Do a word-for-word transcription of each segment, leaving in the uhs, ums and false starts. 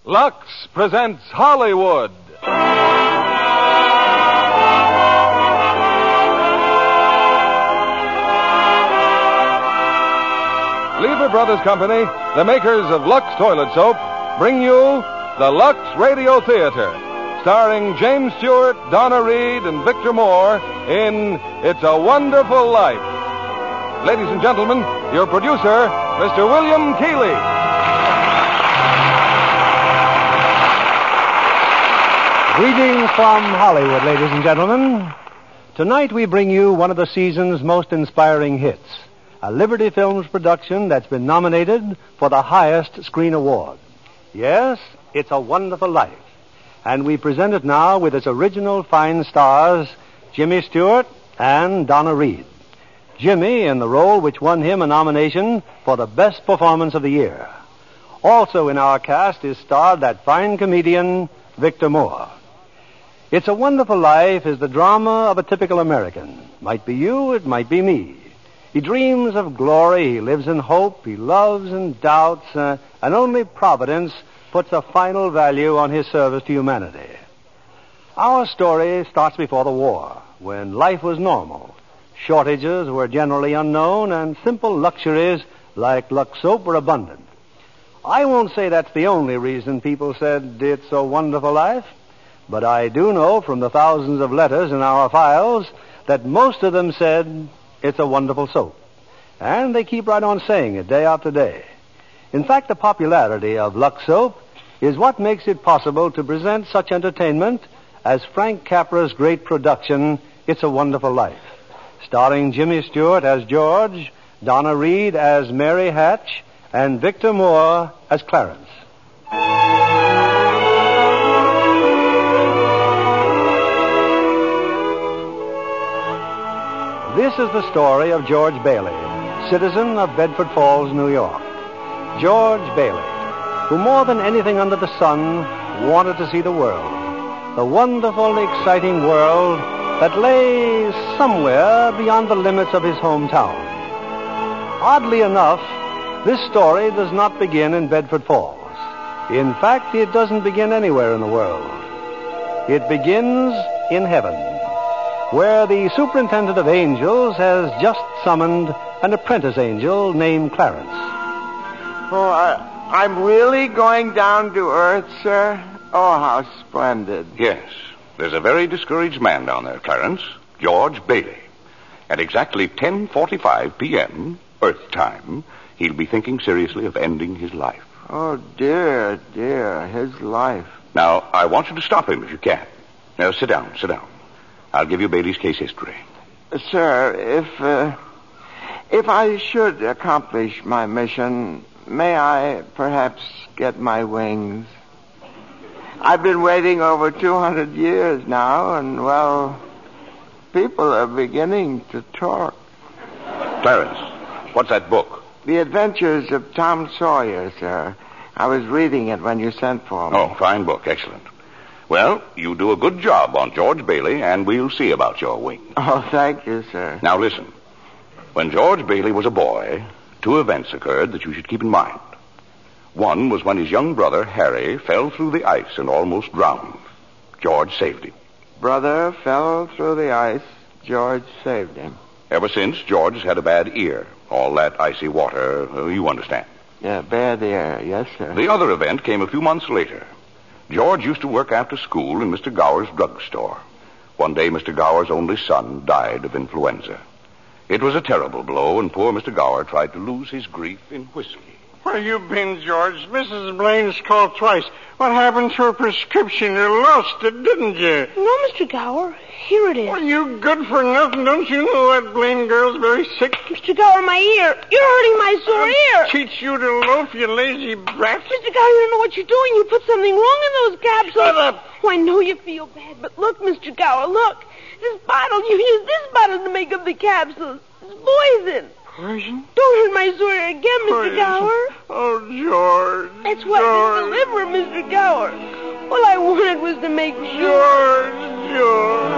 Lux presents Hollywood. Lever Brothers Company, the makers of Lux Toilet Soap, bring you the Lux Radio Theater, starring James Stewart, Donna Reed, and Victor Moore in It's a Wonderful Life. Ladies and gentlemen, your producer, Mister William Keighley. Greetings from Hollywood, ladies and gentlemen. Tonight we bring you one of the season's most inspiring hits, a Liberty Films production that's been nominated for the highest screen award. Yes, It's a Wonderful Life. And we present it now with its original fine stars, Jimmy Stewart and Donna Reed. Jimmy in the role which won him a nomination for the best performance of the year. Also in our cast is starred that fine comedian, Victor Moore. It's a Wonderful Life is the drama of a typical American. Might be you, it might be me. He dreams of glory, he lives in hope, he loves and doubts, uh, and only Providence puts a final value on his service to humanity. Our story starts before the war, when life was normal. Shortages were generally unknown, and simple luxuries like Lux soap were abundant. I won't say that's the only reason people said it's a wonderful life, but I do know from the thousands of letters in our files that most of them said it's a wonderful soap. And they keep right on saying it day after day. In fact, the popularity of Lux soap is what makes it possible to present such entertainment as Frank Capra's great production, It's a Wonderful Life, starring Jimmy Stewart as George, Donna Reed as Mary Hatch, and Victor Moore as Clarence. This is the story of George Bailey, citizen of Bedford Falls, New York. George Bailey, who more than anything under the sun wanted to see the world, the wonderful, exciting world that lay somewhere beyond the limits of his hometown. Oddly enough, this story does not begin in Bedford Falls. In fact, it doesn't begin anywhere in the world. It begins in heaven, where the superintendent of angels has just summoned an apprentice angel named Clarence. Oh, I, I'm really going down to earth, sir? Oh, how splendid. Yes. There's a very discouraged man down there, Clarence, George Bailey. At exactly ten forty-five p.m., Earth time, he'll be thinking seriously of ending his life. Oh, dear, dear, his life. Now, I want you to stop him if you can. Now, sit down, sit down. I'll give you Bailey's case history. Uh, sir, if, uh, if I should accomplish my mission, may I perhaps get my wings? I've been waiting over two hundred years now, and, well, people are beginning to talk. Clarence, what's that book? The Adventures of Tom Sawyer, sir. I was reading it when you sent for me. Oh, fine book, excellent. Well, you do a good job on George Bailey, and we'll see about your wings. Oh, thank you, sir. Now, listen. When George Bailey was a boy, two events occurred that you should keep in mind. One was when his young brother, Harry, fell through the ice and almost drowned. George saved him. Brother fell through the ice. George saved him. Ever since, George has had a bad ear. All that icy water, uh, you understand. Yeah, bad ear. Yes, sir. The other event came a few months later. George used to work after school in Mister Gower's drugstore. One day, Mister Gower's only son died of influenza. It was a terrible blow, and poor Mister Gower tried to lose his grief in whiskey. Where you been, George? Missus Blaine's called twice. What happened to her prescription? You lost it, didn't you? No, Mister Gower. Here it is. Well, you good for nothing. Don't you know that Blaine girl's very sick? Mister Gower, my ear. You're hurting my sore I'll ear. teach you to loaf, you lazy brat. Mister Gower, you don't know what you're doing. You put something wrong in those capsules. Shut up. Oh, I know you feel bad, but look, Mister Gower, look. This bottle, you used this bottle to make up the capsules. It's poison. Poison? Don't hurt my sore ear again, Mister Poison. Gower. Oh, George. That's why George. it's the liver, Mister Gower. All I wanted was to make sure. George, George.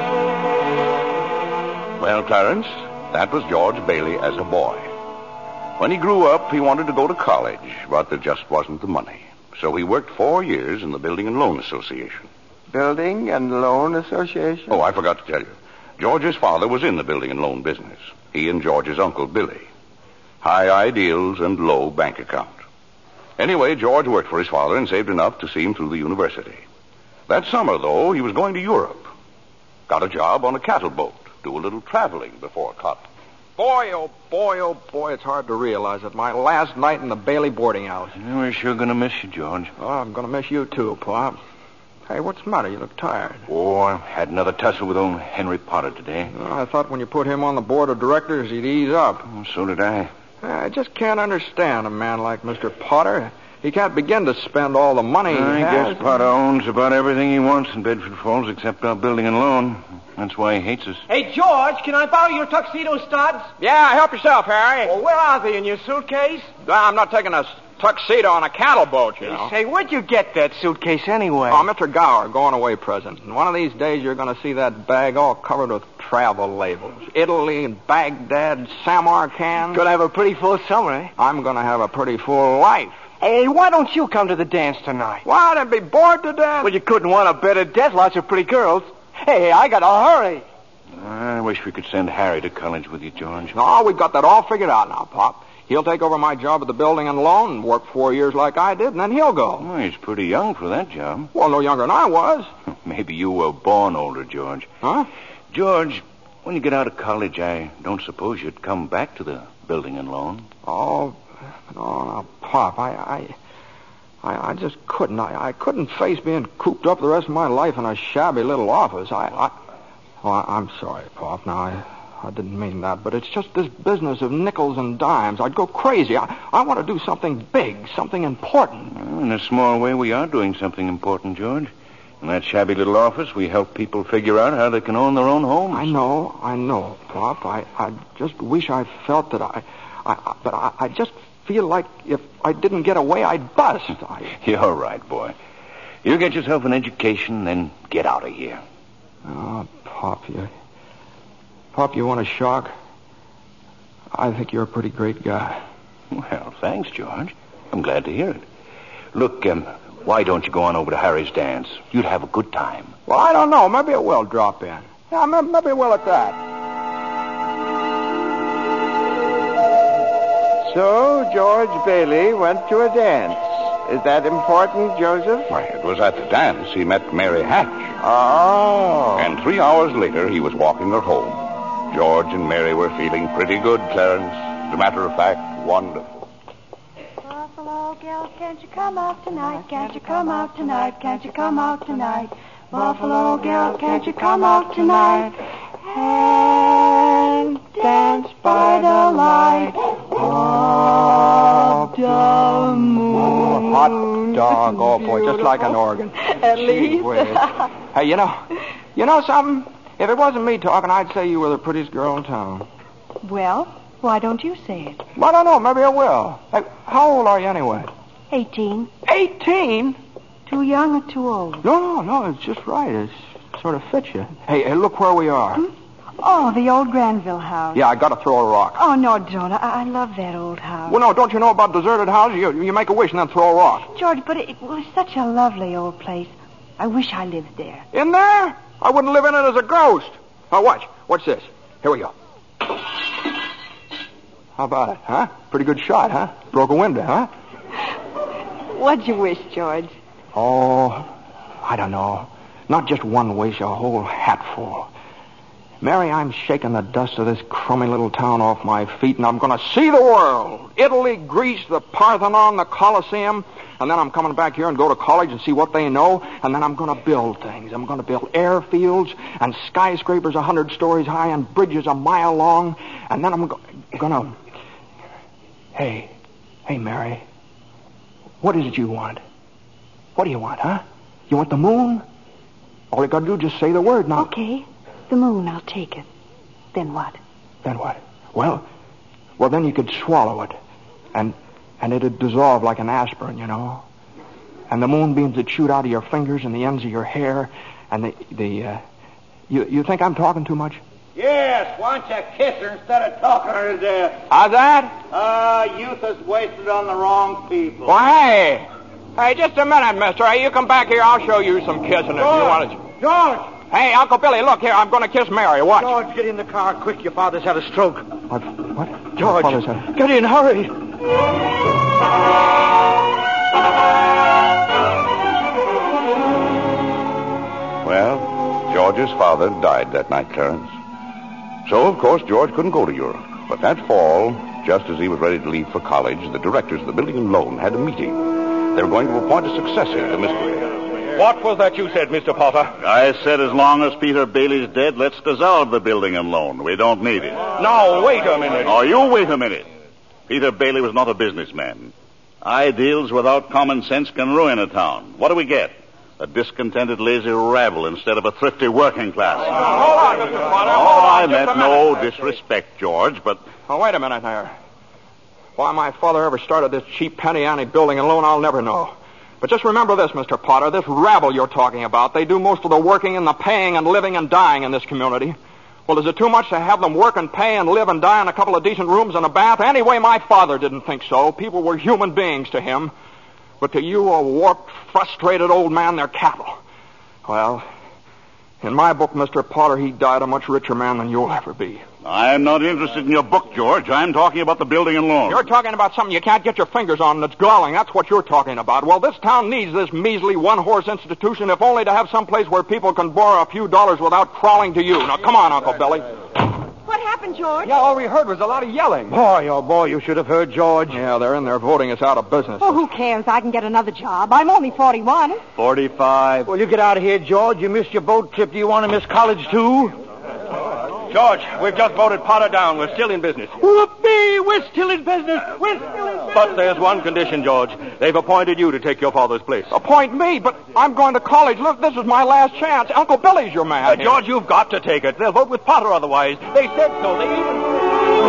Well, Clarence, that was George Bailey as a boy. When he grew up, he wanted to go to college, but there just wasn't the money. So he worked four years in the Building and Loan Association. Building and Loan Association? Oh, I forgot to tell you. George's father was in the building and loan business. He and George's uncle, Billy. High ideals and low bank account. Anyway, George worked for his father and saved enough to see him through the university. That summer, though, he was going to Europe. Got a job on a cattle boat. Do a little traveling before college. Boy, oh boy, oh boy, it's hard to realize it. My last night in the Bailey boarding house. Yeah, we're sure going to miss you, George. Oh, I'm going to miss you, too, Pop. Hey, what's the matter? You look tired. Oh, I had another tussle with old Henry Potter today. Oh, I thought when you put him on the board of directors, he'd ease up. Oh, so did I. I just can't understand a man like Mister Potter. He can't begin to spend all the money he I has. guess Potter owns about everything he wants in Bedford Falls except our building and loan. That's why he hates us. Hey, George, can I borrow your tuxedo studs? Yeah, help yourself, Harry. Well, where are they? In your suitcase? I'm not taking a tuxedo on a cattle boat, you know. Say, where'd you get that suitcase anyway? Oh, Mister Gower, going away present. And one of these days you're going to see that bag all covered with travel labels. Italy and Baghdad, Samarkand. Gonna have a pretty full summer, eh? I'm going to have a pretty full life. Hey, why don't you come to the dance tonight? What? I'd be bored to death. Well, you couldn't want a better death. Lots of pretty girls. Hey, I got to hurry. I wish we could send Harry to college with you, George. No, we've got that all figured out now, Pop. He'll take over my job at the building and loan and work four years like I did, and then he'll go. Oh, he's pretty young for that job. Well, no younger than I was. Maybe you were born older, George. Huh? George, when you get out of college, I don't suppose you'd come back to the building and loan. Oh, no, no, Pop, I, I, I, I just couldn't. I, I couldn't face being cooped up the rest of my life in a shabby little office. I, I, oh, I I'm sorry, Pop. Now, I, I didn't mean that, but it's just this business of nickels and dimes. I'd go crazy. I, I want to do something big, something important. Well, in a small way, we are doing something important, George. In that shabby little office, we help people figure out how they can own their own homes. I know, I know, Pop. I, I just wish I felt that I, I, I but I, I just feel like if I didn't get away, I'd bust. I... You're right, boy. You get yourself an education, then get out of here. Oh, Pop, you... Pop, you want a shock? I think you're a pretty great guy. Well, thanks, George. I'm glad to hear it. Look, um, why don't you go on over to Harry's dance? You'd have a good time. Well, I don't know. Maybe it will drop in. Yeah, maybe it will at that. So, George Bailey went to a dance. Is that important, Joseph? Why, it was at the dance he met Mary Hatch. Oh. And three hours later, he was walking her home. George and Mary were feeling pretty good, Clarence. As a matter of fact, wonderful. Buffalo girl, can't you come out tonight? Can't you come out tonight? Can't you come out tonight? Buffalo girl, can't you come out tonight? And dance by the light of the moon. Hot dog, oh boy, just like an organ. At Gee least. whiz. Hey, you know, you know something? If it wasn't me talking, I'd say you were the prettiest girl in town. Well, why don't you say it? Well, I don't know. Maybe I will. Hey, how old are you anyway? Eighteen. Eighteen? Too young or too old? No, no, no. It's just right. It sort of fits you. Hey, hey, look where we are. Hmm? Oh, the old Granville house. Yeah, I got to throw a rock. Oh, no, don't. I, I love that old house. Well, no, don't you know about deserted houses? You, you make a wish and then throw a rock. George, but it, it was such a lovely old place. I wish I lived there. In there? I wouldn't live in it as a ghost. Now, watch. What's this? Here we go. How about it, huh? Pretty good shot, huh? Broke a window, huh? What'd you wish, George? Oh, I don't know. Not just one wish, a whole hatful. Mary, I'm shaking the dust of this crummy little town off my feet, and I'm going to see the world. Italy, Greece, the Parthenon, the Colosseum. And then I'm coming back here and go to college and see what they know. And then I'm going to build things. I'm going to build airfields and skyscrapers a hundred stories high and bridges a mile long. And then I'm go- going to... Hey, hey, Mary. What is it you want? What do you want, huh? You want the moon? All you got to do is just say the word now. Okay, the moon, I'll take it. Then what? Then what? Well, well, then you could swallow it. And... And it'd dissolve like an aspirin, you know. And the moonbeams would shoot out of your fingers and the ends of your hair. And the... the uh, you, you think I'm talking too much? Yes, why don't you kiss her instead of talking her to death? How's that? Uh, youth is wasted on the wrong people. Why, hey. Hey, just a minute, mister. Hey, you come back here. I'll show you some kissing if you want to. George! Hey, Uncle Billy, look here. I'm going to kiss Mary. Watch. George, get in the car quick. Your father's had a stroke. What? What? George, Father's had... get in, hurry. Well, George's father died that night, Clarence. So, of course, George couldn't go to Europe. But that fall, just as he was ready to leave for college, the directors of the building and loan had a meeting. They were going to appoint a successor to Mister What was that you said, Mister Potter? I said as long as Peter Bailey's dead, let's dissolve the building and loan. We don't need it. Now, wait a minute. Oh, you wait a minute. Peter Bailey was not a businessman. Ideals without common sense can ruin a town. What do we get? A discontented, lazy rabble instead of a thrifty working class. Hold on, Mister Potter. Oh, Hold on, I just meant a minute. no disrespect, George, but... Oh, wait a minute there. Why my father ever started this cheap penny ante building and loan, I'll never know. But just remember this, Mister Potter, this rabble you're talking about, they do most of the working and the paying and living and dying in this community. Well, is it too much to have them work and pay and live and die in a couple of decent rooms and a bath? Anyway, my father didn't think so. People were human beings to him. But to you, a warped, frustrated old man, they're cattle. Well, in my book, Mister Potter, he died a much richer man than you'll ever be. I'm not interested in your book, George. I'm talking about the building and loan. You're talking about something you can't get your fingers on that's galling. That's what you're talking about. Well, this town needs this measly one-horse institution, if only to have some place where people can borrow a few dollars without crawling to you. Now, come on, Uncle Billy. What happened, George? Yeah, all we heard was a lot of yelling. Boy, oh boy, you should have heard George. Yeah, they're in there voting us out of business. Oh, who cares? I can get another job. I'm only forty-one. Forty-five. Well, you get out of here, George. You missed your boat trip. Do you want to miss college, too? George, we've just voted Potter down. We're still in business. Whoopee! We're still in business. We're still in business. But there's one condition, George. They've appointed you to take your father's place. Appoint me, but I'm going to college. Look, this is my last chance. Uncle Billy's your man. Uh, George, you've got to take it. They'll vote with Potter otherwise. They said so. They even...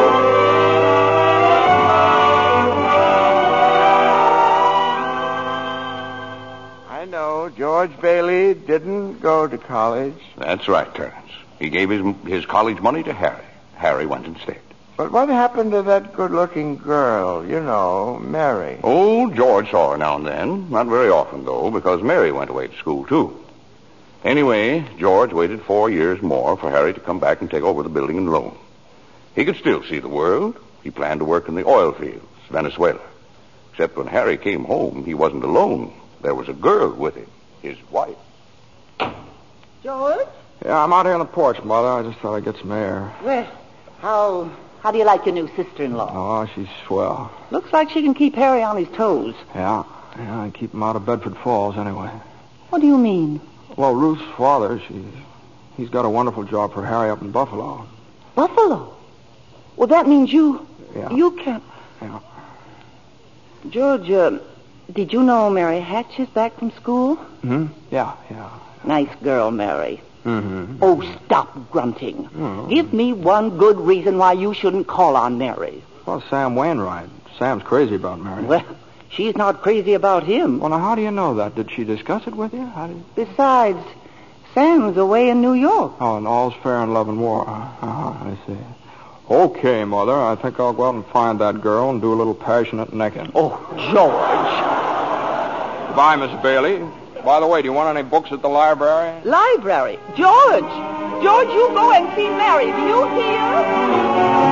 I know George Bailey didn't go to college. That's right, Clarence. He gave his, his college money to Harry. Harry went instead. But what happened to that good-looking girl, you know, Mary? Oh, George saw her now and then. Not very often, though, because Mary went away to school, too. Anyway, George waited four years more for Harry to come back and take over the building and loan. He could still see the world. He planned to work in the oil fields, Venezuela. Except when Harry came home, he wasn't alone. There was a girl with him, his wife. George? Yeah, I'm out here on the porch, Mother. I just thought I'd get some air. Well, how how do you like your new sister-in-law? Oh, she's swell. Looks like she can keep Harry on his toes. Yeah, yeah, I keep him out of Bedford Falls anyway. What do you mean? Well, Ruth's father, she's, he's got a wonderful job for Harry up in Buffalo. Buffalo? Well, that means you... Yeah. You can't... Yeah. George, uh, did you know Mary Hatch is back from school? Hmm? Yeah, yeah. Nice girl, Mary. Mm-hmm. Oh, stop grunting. Mm-hmm. Give me one good reason why you shouldn't call on Mary. Well, Sam Wainwright. Sam's crazy about Mary. Well, she's not crazy about him. Well, now, how do you know that? Did she discuss it with you? How do you... Besides, Sam's away in New York. Oh, and all's fair in love and war. Uh-huh, I see. Okay, Mother, I think I'll go out and find that girl and do a little passionate necking. Oh, George. Goodbye, Miss Bailey. By the way, do you want any books at the library? Library? George! George, you go and see Mary. Do you hear?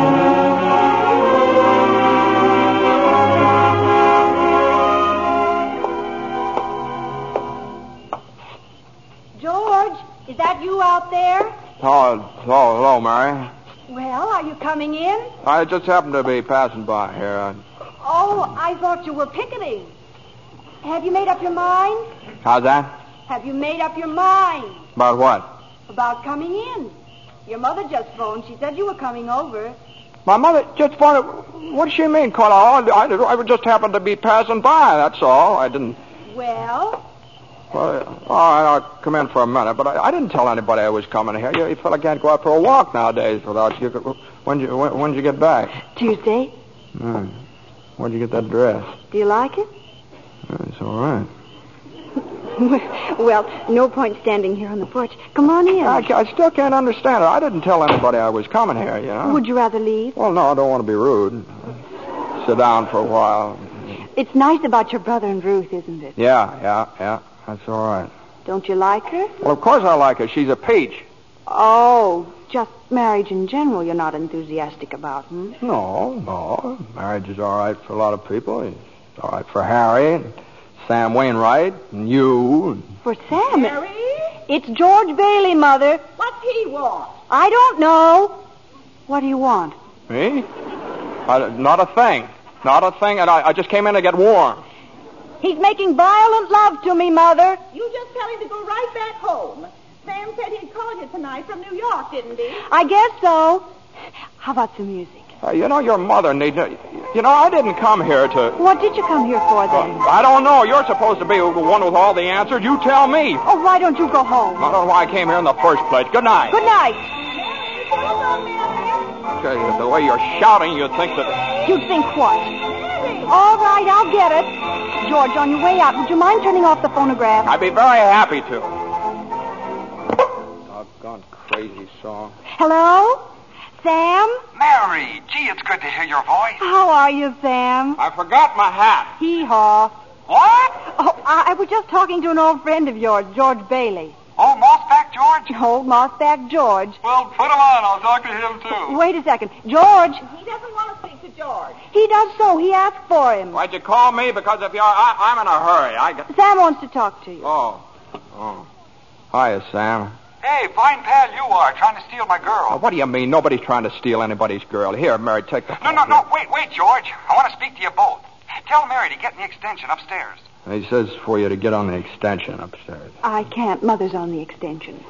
George, is that you out there? Oh, oh, hello, Mary. Well, are you coming in? I just happened to be passing by here. I... Oh, I thought you were picketing. Have you made up your mind? How's that? Have you made up your mind About what? about coming in? Your mother just phoned. She said you were coming over. My mother just phoned. What does she mean, Carla? I, I, I just happened to be passing by, that's all. I didn't... Well, Well, all right, I'll come in for a minute, but I, I didn't tell anybody I was coming here. You, you fella can't go out for a walk nowadays without you. When'd you, when, when'd you get back? Tuesday. Hmm. Where'd you get that dress? Do you like it? It's all right. Well, no point standing here on the porch. Come on in. I, I still can't understand it. I didn't tell anybody I was coming here, you know. Would you rather leave? Well, no, I don't want to be rude. Sit down for a while. It's nice about your brother and Ruth, isn't it? Yeah, yeah, yeah. That's all right. Don't you like her? Well, of course I like her. She's a peach. Oh, just marriage in general you're not enthusiastic about, hmm? No, no. Marriage is all right for a lot of people. It's all right for Harry, and Sam Wainwright, and you. And... For Sam? Harry? It's George Bailey, Mother. What's he want? I don't know. What do you want? Me? I, not a thing. Not a thing, and I, I just came in to get warm. He's making violent love to me, Mother. You just tell him to go right back home. Sam said he'd called you tonight from New York, didn't he? I guess so. How about some music? Uh, you know, your mother needs... You know, I didn't come here to... What did you come here for, then? Uh, I don't know. You're supposed to be the one with all the answers. You tell me. Oh, why don't you go home? I don't know why I came here in the first place. Good night. Good night. Okay, the way you're shouting, you'd think that... You'd think what? All right, I'll get it. George, on your way out, would you mind turning off the phonograph? I'd be very happy to. Doggone crazy song. Hello? Sam? Mary, gee, it's good to hear your voice. How are you, Sam? I forgot my hat. Hee-haw. What? Oh, I, I was just talking to an old friend of yours, George Bailey. Oh, Mossback George? Old Mossback George. Well, put him on. I'll talk to him, too. Wait a second. George. He doesn't want to speak to George. He does so. He asked for him. Why'd you call me? Because if you're... I, I'm in a hurry. I got... Sam wants to talk to you. Oh. Oh. Hiya, Sam. Hey, fine pal you are, trying to steal my girl. Uh, what do you mean? Nobody's trying to steal anybody's girl. Here, Mary, take the... No, no, no. Wait, wait, George. I want to speak to you both. Tell Mary to get in the extension upstairs. He says for you to get on the extension upstairs. I can't. Mother's on the extension.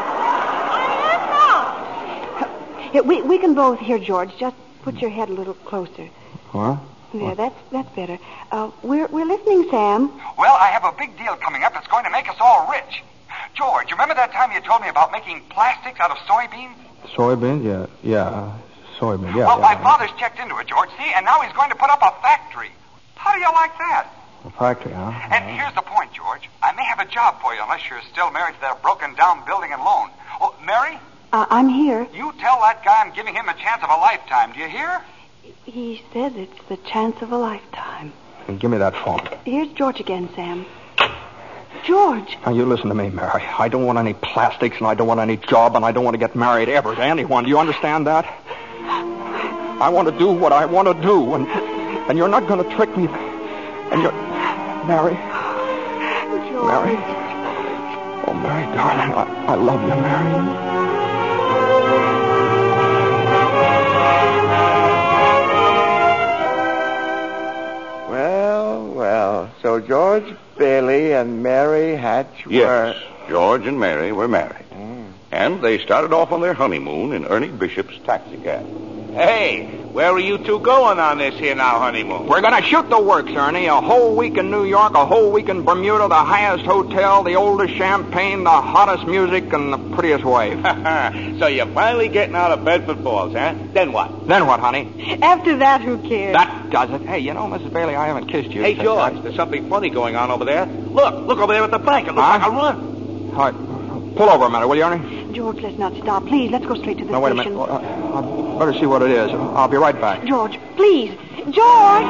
I Here, we, we can both hear, George. Just put your head a little closer. What? There, that's that's better. Uh, we're we're listening, Sam. Well, I have a big deal coming up that's going to make us all rich. George, you remember that time you told me about making plastics out of soybeans? Soybeans? Yeah, yeah. Soybeans, yeah. Well, yeah, my yeah. father's checked into it, George, see? And now he's going to put up a factory. How do you like that? A factory, huh? And here's the point, George. I may have a job for you unless you're still married to that broken-down building and loan. Oh, Mary? Uh, I'm here. You tell that guy I'm giving him a chance of a lifetime. Do you hear? He says it's the chance of a lifetime. And give me that phone. Here's George again, Sam. George. Now, you listen to me, Mary. I don't want any plastics, and I don't want any job, and I don't want to get married ever to anyone. Do you understand that? I want to do what I want to do, and and you're not going to trick me. And you're... Mary. George. Mary. Oh, Mary, darling, I, I love you, Mary. Well, well. So George Bailey and Mary Hatch were... Yes, George and Mary were married. Mm. And they started off on their honeymoon in Ernie Bishop's taxicab. Hey, where are you two going on this here now honeymoon? We're going to shoot the works, Ernie. A whole week in New York, a whole week in Bermuda, the highest hotel, the oldest champagne, the hottest music, and the prettiest wife. So you're finally getting out of Bedford Falls, huh? Then what? Then what, honey? After that, who cares? That does it. Hey, you know, Missus Bailey, I haven't kissed you. Hey, since George, I- there's something funny going on over there. Look, look over there at the bank. It looks Huh? like a run. All right. Pull over a minute, will you, Ernie? George, let's not stop. Please, let's go straight to the No, wait a station. minute. Uh, I better see what it is. I'll be right back. George, please. George!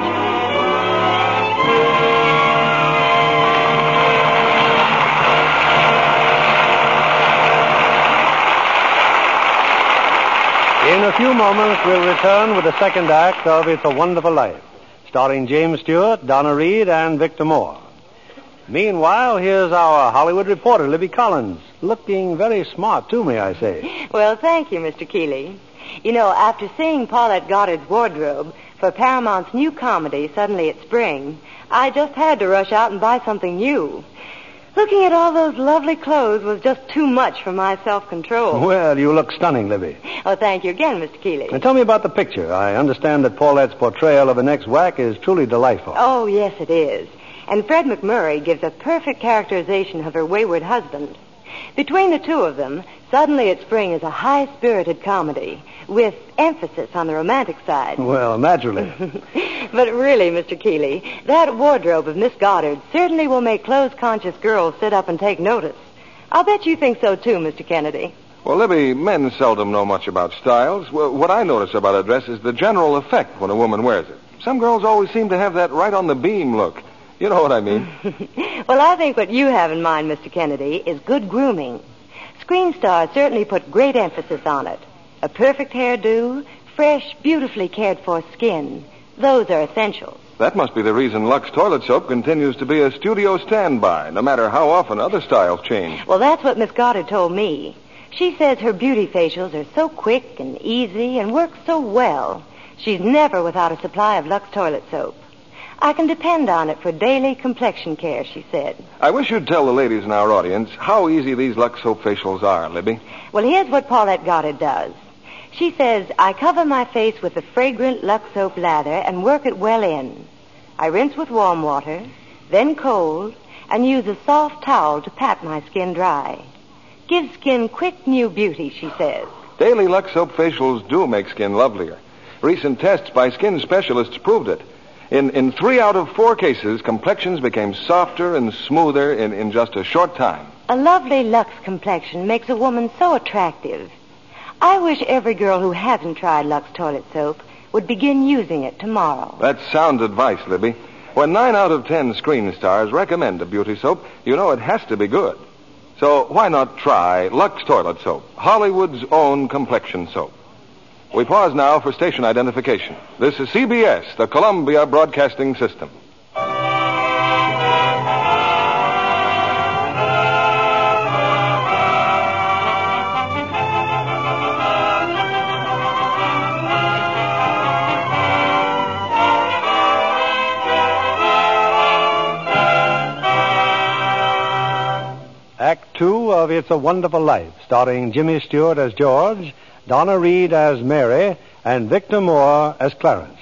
In a few moments, we'll return with the second act of It's a Wonderful Life, starring James Stewart, Donna Reed, and Victor Moore. Meanwhile, here's our Hollywood reporter, Libby Collins, looking very smart, too, may I say. Well, thank you, Mister Keeley. You know, after seeing Paulette Goddard's wardrobe for Paramount's new comedy, Suddenly It's Spring, I just had to rush out and buy something new. Looking at all those lovely clothes was just too much for my self-control. Well, you look stunning, Libby. Oh, thank you again, Mister Keeley. And tell me about the picture. I understand that Paulette's portrayal of an ex-whack is truly delightful. Oh, yes, it is. And Fred McMurray gives a perfect characterization of her wayward husband. Between the two of them, Suddenly at Spring is a high-spirited comedy with emphasis on the romantic side. Well, naturally. But really, Mister Keeley, that wardrobe of Miss Goddard certainly will make clothes-conscious girls sit up and take notice. I'll bet you think so, too, Mister Kennedy. Well, Libby, men seldom know much about styles. Well, what I notice about a dress is the general effect when a woman wears it. Some girls always seem to have that right-on-the-beam look. You know what I mean. Well, I think what you have in mind, Mister Kennedy, is good grooming. Screen stars certainly put great emphasis on it. A perfect hairdo, fresh, beautifully cared-for skin. Those are essentials. That must be the reason Lux Toilet Soap continues to be a studio standby, no matter how often other styles change. Well, that's what Miss Goddard told me. She says her beauty facials are so quick and easy and work so well. She's never without a supply of Lux Toilet Soap. I can depend on it for daily complexion care, she said. I wish you'd tell the ladies in our audience how easy these Lux Soap facials are, Libby. Well, here's what Paulette Goddard does. She says, I cover my face with the fragrant Lux Soap lather and work it well in. I rinse with warm water, then cold, and use a soft towel to pat my skin dry. Gives skin quick new beauty, she says. Daily Lux Soap facials do make skin lovelier. Recent tests by skin specialists proved it. In in three out of four cases, complexions became softer and smoother in, in just a short time. A lovely Lux complexion makes a woman so attractive. I wish every girl who hasn't tried Lux Toilet Soap would begin using it tomorrow. That's sound advice, Libby. When nine out of ten screen stars recommend a beauty soap, you know it has to be good. So why not try Lux Toilet Soap, Hollywood's own complexion soap? We pause now for station identification. This is C B S, the Columbia Broadcasting System. Act two of It's a Wonderful Life, starring Jimmy Stewart as George, Donna Reed as Mary, and Victor Moore as Clarence.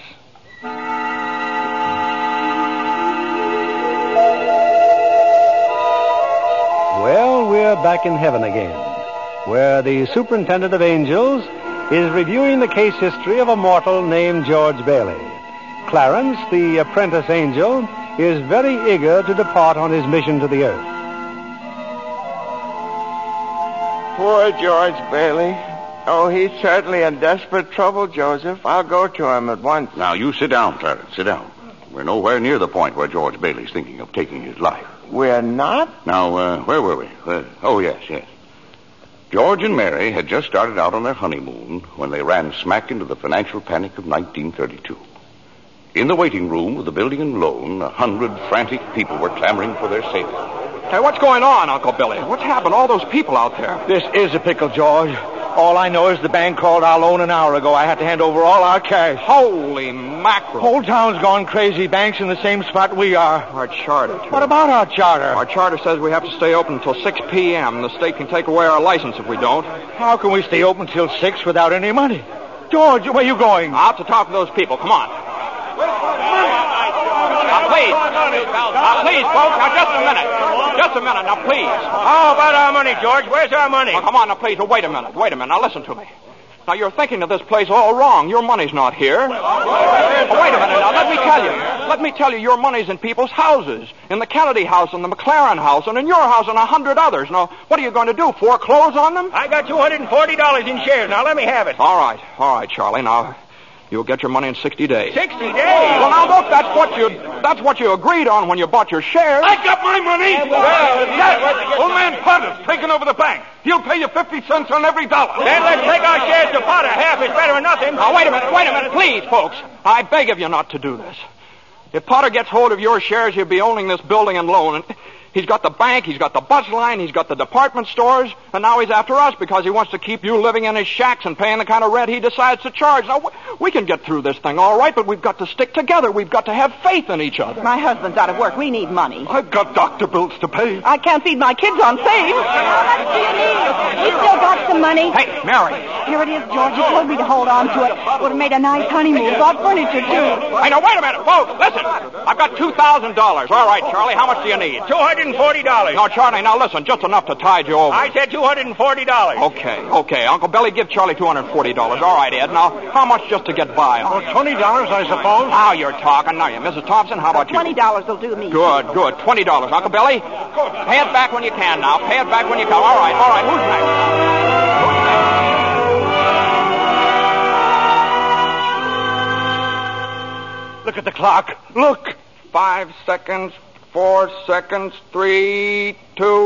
Well, we're back in heaven again, where the superintendent of angels is reviewing the case history of a mortal named George Bailey. Clarence, the apprentice angel, is very eager to depart on his mission to the earth. Poor George Bailey. Oh, he's certainly in desperate trouble, Joseph. I'll go to him at once. Now, you sit down, Clarence. Sit down. We're nowhere near the point where George Bailey's thinking of taking his life. We're not? Now, uh, where were we? Where... Oh, yes, yes. George and Mary had just started out on their honeymoon when they ran smack into the financial panic of nineteen thirty-two. In the waiting room of the building and loan, a hundred frantic people were clamoring for their safety. Hey, what's going on, Uncle Billy? What's happened to all those people out there? This is a pickle, George. All I know is the bank called our loan an hour ago. I had to hand over all our cash. Holy mackerel. Whole town's gone crazy. Bank's in the same spot we are. Our charter, too. What about our charter? Our charter says we have to stay open until six p.m. The state can take away our license if we don't. How can we stay open till six without any money? George, where are you going? Out to talk to those people. Come on. Now, please. Now, please, folks. Now, just a minute. Just a minute. Now, please. How about our money, George? Where's our money? Well, come on, now, please. Well, wait a minute. Wait a minute. Now, listen to me. Now, you're thinking of this place all wrong. Your money's not here. Oh, wait a minute. Now, let me tell you. Let me tell you, your money's in people's houses. In the Kennedy house, and the McLaren house, and in your house, and a hundred others. Now, what are you going to do? Foreclose on them? I got two hundred forty dollars in shares. Now, let me have it. All right. All right, Charlie. Now... You'll get your money in sixty days. Sixty days? Well, now, look, that's what you that's what you agreed on when you bought your shares. I got my money! Well, yes, old man Potter's taking over the bank. He'll pay you fifty cents on every dollar. Then let's take our shares to Potter. Half is better than nothing. Now, wait a minute, wait a minute, please, folks. I beg of you not to do this. If Potter gets hold of your shares, he'll be owning this building and loan. And he's got the bank, he's got the bus line, he's got the department stores, and now he's after us because he wants to keep you living in his shacks and paying the kind of rent he decides to charge. Now, we can get through this thing all right, but we've got to stick together. We've got to have faith in each other. My husband's out of work. We need money. I've got doctor bills to pay. I can't feed my kids on save. How much do you need? You still got some money? Hey, Mary. Here it is, George. You told me to hold on to it. Would have made a nice honeymoon. Bought furniture, too. Hey, now, wait a minute, folks. Listen. I've got two thousand dollars. All right, Charlie, how much do you need? two hundred hundred forty dollars. No, Charlie, now listen, just enough to tide you over. I said two hundred forty dollars. Okay, okay. Uncle Billy, give Charlie two hundred forty dollars. All right, Ed. Now, how much just to get by on? Well, twenty dollars, I suppose. Now you're talking. Now you, Missus Thompson, how about you? Twenty dollars will do me. Good, good. Twenty dollars. Uncle Billy, pay it back when you can now. Pay it back when you can. All right, all right. Who's next? Who's next? Look at the clock. Look. Five seconds, four seconds, three,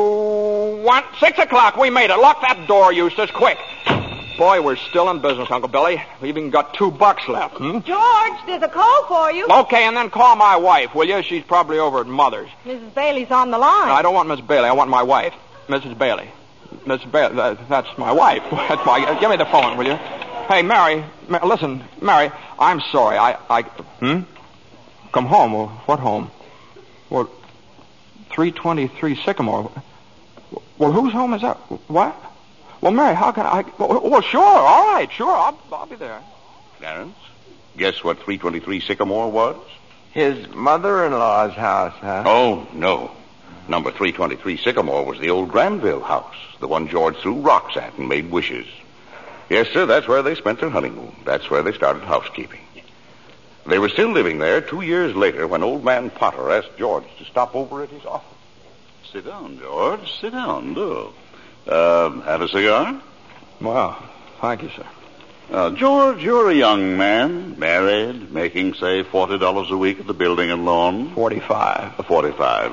two, one. Six o'clock. We made it. Lock that door, Eustace, quick. Boy, we're still in business, Uncle Billy. We've even got two bucks left. Hmm? George, there's a call for you. Okay, and then call my wife, will you? She's probably over at Mother's. Missus Bailey's on the line. No, I don't want Miss Bailey. I want my wife, Missus Bailey. Missus Bailey, that, that's my wife. That's my. Uh, give me the phone, will you? Hey, Mary. Ma- listen, Mary. I'm sorry. I. I. Hmm. Come home. Well, what home? Well, three twenty-three Sycamore. Well, whose home is that? What? Well, Mary, how can I... Well, well sure, all right, sure, I'll, I'll be there. Clarence, guess what three twenty-three Sycamore was? His mother-in-law's house, huh? Oh, no. Number three twenty-three Sycamore was the old Granville house, the one George threw rocks at and made wishes. Yes, sir, that's where they spent their honeymoon. That's where they started housekeeping. They were still living there two years later when old man Potter asked George to stop over at his office. Sit down, George. Sit down, do. Uh, have a cigar? Well, thank you, sir. Uh, George, you're a young man, married, making, say, forty dollars a week at the building and loan. Forty-five. Uh, Forty-five.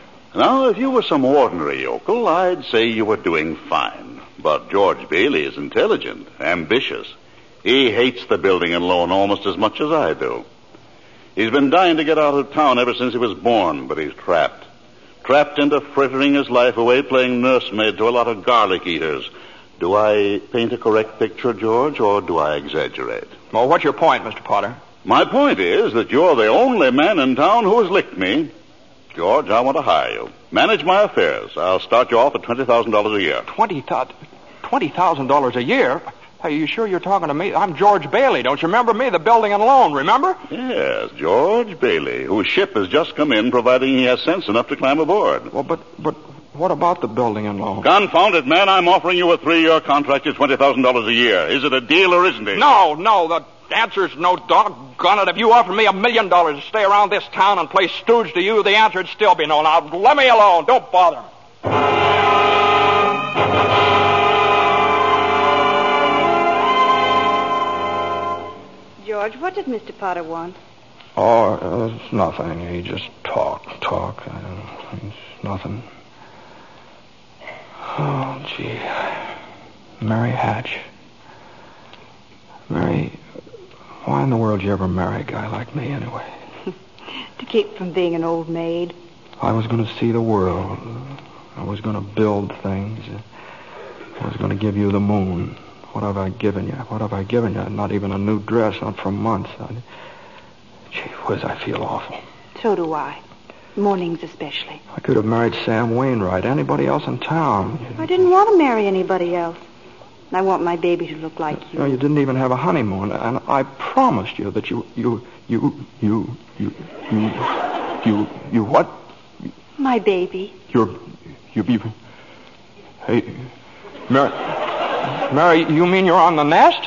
Now, if you were some ordinary yokel, I'd say you were doing fine. But George Bailey is intelligent, ambitious. He hates the building and loan almost as much as I do. He's been dying to get out of town ever since he was born, but he's trapped. Trapped into frittering his life away playing nursemaid to a lot of garlic eaters. Do I paint a correct picture, George, or do I exaggerate? Well, what's your point, Mister Potter? My point is that you're the only man in town who has licked me. George, I want to hire you. Manage my affairs. I'll start you off at twenty thousand dollars a year. Twenty thousand twenty thousand dollars a year? Are you sure you're talking to me? I'm George Bailey. Don't you remember me? The building and loan, remember? Yes, George Bailey, whose ship has just come in, providing he has sense enough to climb aboard. Well, but but what about the building and loan? Confound it, man. I'm offering you a three-year contract at twenty thousand dollars a year. Is it a deal or isn't it? No, no. The answer's no, doggone it. If you offered me a million dollars to stay around this town and play stooge to you, the answer'd still be no. Now, let me alone. Don't bother me. George, what did Mister Potter want? Oh, uh, it's nothing. He just talk, talk. I don't know. It's nothing. Oh, gee. Mary Hatch. Mary, why in the world did you ever marry a guy like me anyway? To keep from being an old maid. I was going to see the world. I was going to build things. I was going to give you the moon. What have I given you? What have I given you? Not even a new dress, not for months. I... Gee whiz, I feel awful. So do I. Mornings especially. I could have married Sam Wainwright, anybody else in town. I didn't want to marry anybody else. I want my baby to look like you. You know, you didn't even have a honeymoon, and I promised you that you, you, you, you, you, you, you, you what? My baby. You're, you be... Hey, Mary... Mary, you mean you're on the nest?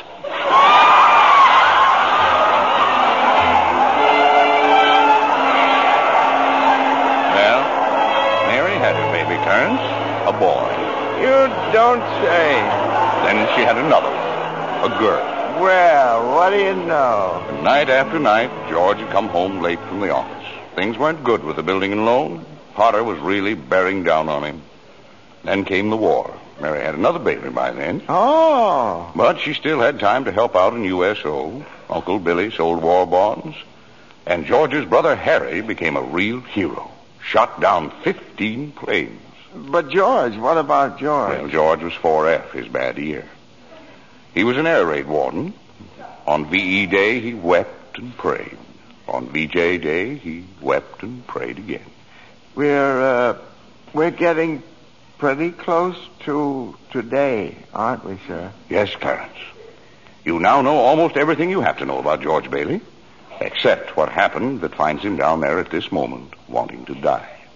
Well, Mary had her baby, Clarence. A boy. You don't say. Then she had another one. A girl. Well, what do you know? Night after night, George had come home late from the office. Things weren't good with the building and loan. Potter was really bearing down on him. Then came the war. Mary had another baby by then. Oh. But she still had time to help out in U S O. Uncle Billy sold war bonds. And George's brother Harry became a real hero. Shot down fifteen planes. But George, what about George? Well, George was four F, his bad ear. He was an air raid warden. On V E Day, he wept and prayed. On V J Day, he wept and prayed again. We're, uh, we're getting pretty close to today, aren't we, sir? Yes, Clarence. You now know almost everything you have to know about George Bailey, except what happened that finds him down there at this moment, wanting to die.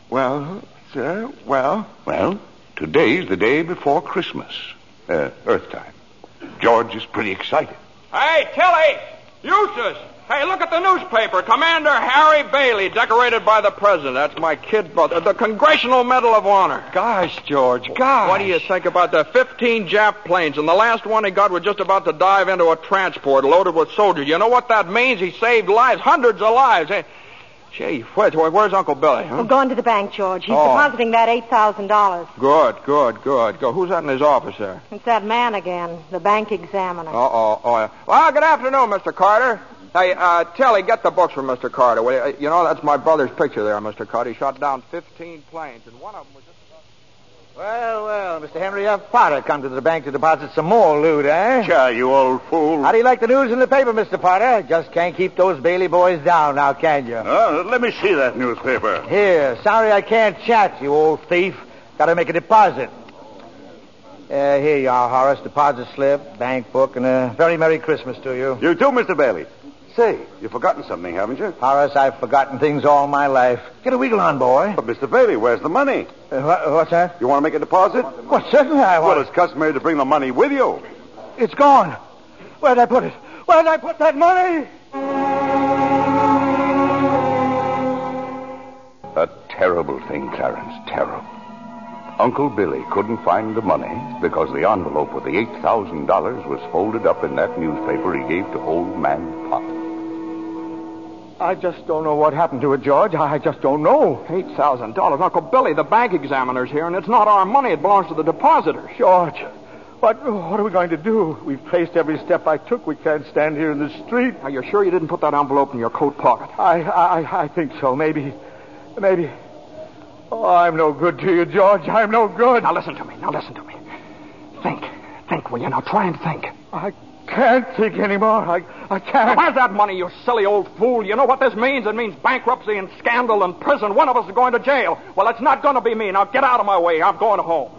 Well, sir, well? Well, today's the day before Christmas. Uh, Earth time. George is pretty excited. Hey, Tilly! Eustace! Hey, look at the newspaper. Commander Harry Bailey, decorated by the president. That's my kid brother. The Congressional Medal of Honor. Gosh, George, gosh. What do you think about the fifteen Jap planes? And the last one he got was just about to dive into a transport loaded with soldiers. You know what that means? He saved lives, hundreds of lives. Hey, gee, where's, where's Uncle Billy? Huh? We're going to the bank, George. He's Oh. depositing that eight thousand dollars. Good, good, good, good. Who's that in his office there? It's that man again, the bank examiner. Uh-oh. Oh, yeah. Well, good afternoon, Mister Carter. Hey, uh, Tilly, get the books from Mister Carter. Will you? You know, that's my brother's picture there, Mister Carter. He shot down fifteen planes, and one of them was just about... Well, well, Mister Henry F. Potter come to the bank to deposit some more loot, eh? Sure, you old fool. How do you like the news in the paper, Mister Potter? Just can't keep those Bailey boys down now, can you? Uh, let me see that newspaper. Here, sorry I can't chat, you old thief. Got to make a deposit. Uh, here you are, Horace. Deposit slip, bank book, and a very Merry Christmas to you. You too, Mister Bailey. Say, you've forgotten something, haven't you? Horace, I've forgotten things all my life. Get a wiggle on, boy. But, Mister Bailey, where's the money? Uh, what, what's that? You want to make a deposit? Well, certainly I want. Well, it's customary to bring the money with you. It's gone. Where'd I put it? Where'd I put that money? A terrible thing, Clarence, terrible. Uncle Billy couldn't find the money because the envelope with the eight thousand dollars was folded up in that newspaper he gave to old man Pop. I just don't know what happened to it, George. I just don't know. eight thousand dollars. Uncle Billy, the bank examiner's here, and it's not our money. It belongs to the depositors. George, what, what are we going to do? We've traced every step I took. We can't stand here in the street. Are you sure you didn't put that envelope in your coat pocket? I, I, I think so. Maybe, maybe. Oh, I'm no good to you, George. I'm no good. Now listen to me. Now listen to me. Think. Think, will you? Now try and think. I can't think anymore. I, I can't. Where's that money, you silly old fool? You know what this means? It means bankruptcy and scandal and prison. One of us is going to jail. Well, it's not going to be me. Now get out of my way. I'm going home.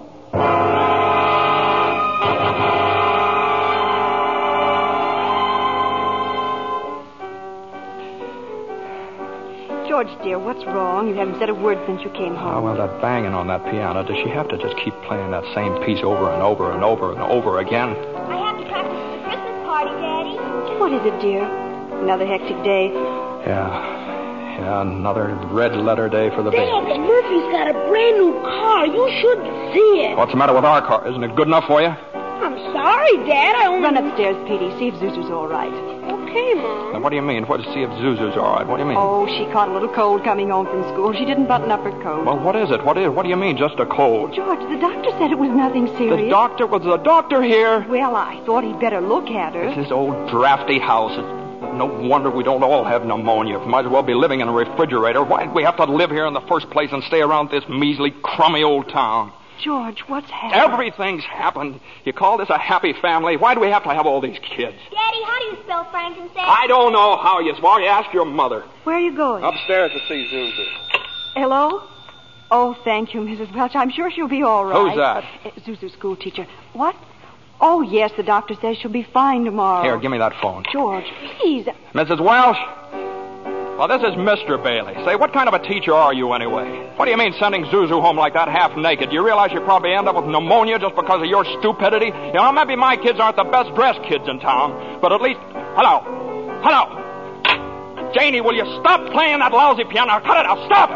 George, dear, what's wrong? You haven't said a word since you came home. Oh, well, that banging on that piano, does she have to just keep playing that same piece over and over and over and over again? I have to practice for the Christmas party, Daddy. What is it, dear? Another hectic day? Yeah. Yeah, another red letter day for the Dad, baby. Murphy's got a brand new car. You should see it. What's the matter with our car? Isn't it good enough for you? I'm sorry, Dad. I only... Run upstairs, Petey. See if Zuzu's all right. Okay, Mom. Now, what do you mean? What to see if Zuzu's all right? What do you mean? Oh, she caught a little cold coming home from school. She didn't button up her coat. Well, what is it? What is? What do you mean, just a cold? George, the doctor said it was nothing serious. The doctor? Was the doctor here? Well, I thought he'd better look at her. It's this old drafty house. It's no wonder we don't all have pneumonia. Might as well be living in a refrigerator. Why'd we have to live here in the first place and stay around this measly, crummy old town? George, what's happened? Everything's happened. You call this a happy family? Why do we have to have all these kids? Daddy, how do you spell frankincense? I don't know how you spell. You ask your mother. Where are you going? Upstairs to see Zuzu. Hello? Oh, thank you, Missus Welch. I'm sure she'll be all right. Who's that? Uh, Zuzu's school teacher. What? Oh, yes, the doctor says she'll be fine tomorrow. Here, give me that phone. George, please. Missus Welsh? Well, this is Mister Bailey. Say, what kind of a teacher are you anyway? What do you mean sending Zuzu home like that half naked? Do you realize you probably end up with pneumonia just because of your stupidity? You know, maybe my kids aren't the best dressed kids in town, but at least... Hello. Hello. Janie, will you stop playing that lousy piano? Cut it out. Stop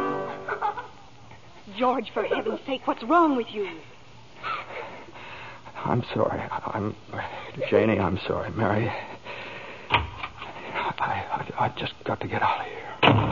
it. George, for heaven's sake, what's wrong with you? I'm sorry. I'm... Janie, I'm sorry. Mary... I, I, I just got to get out of here.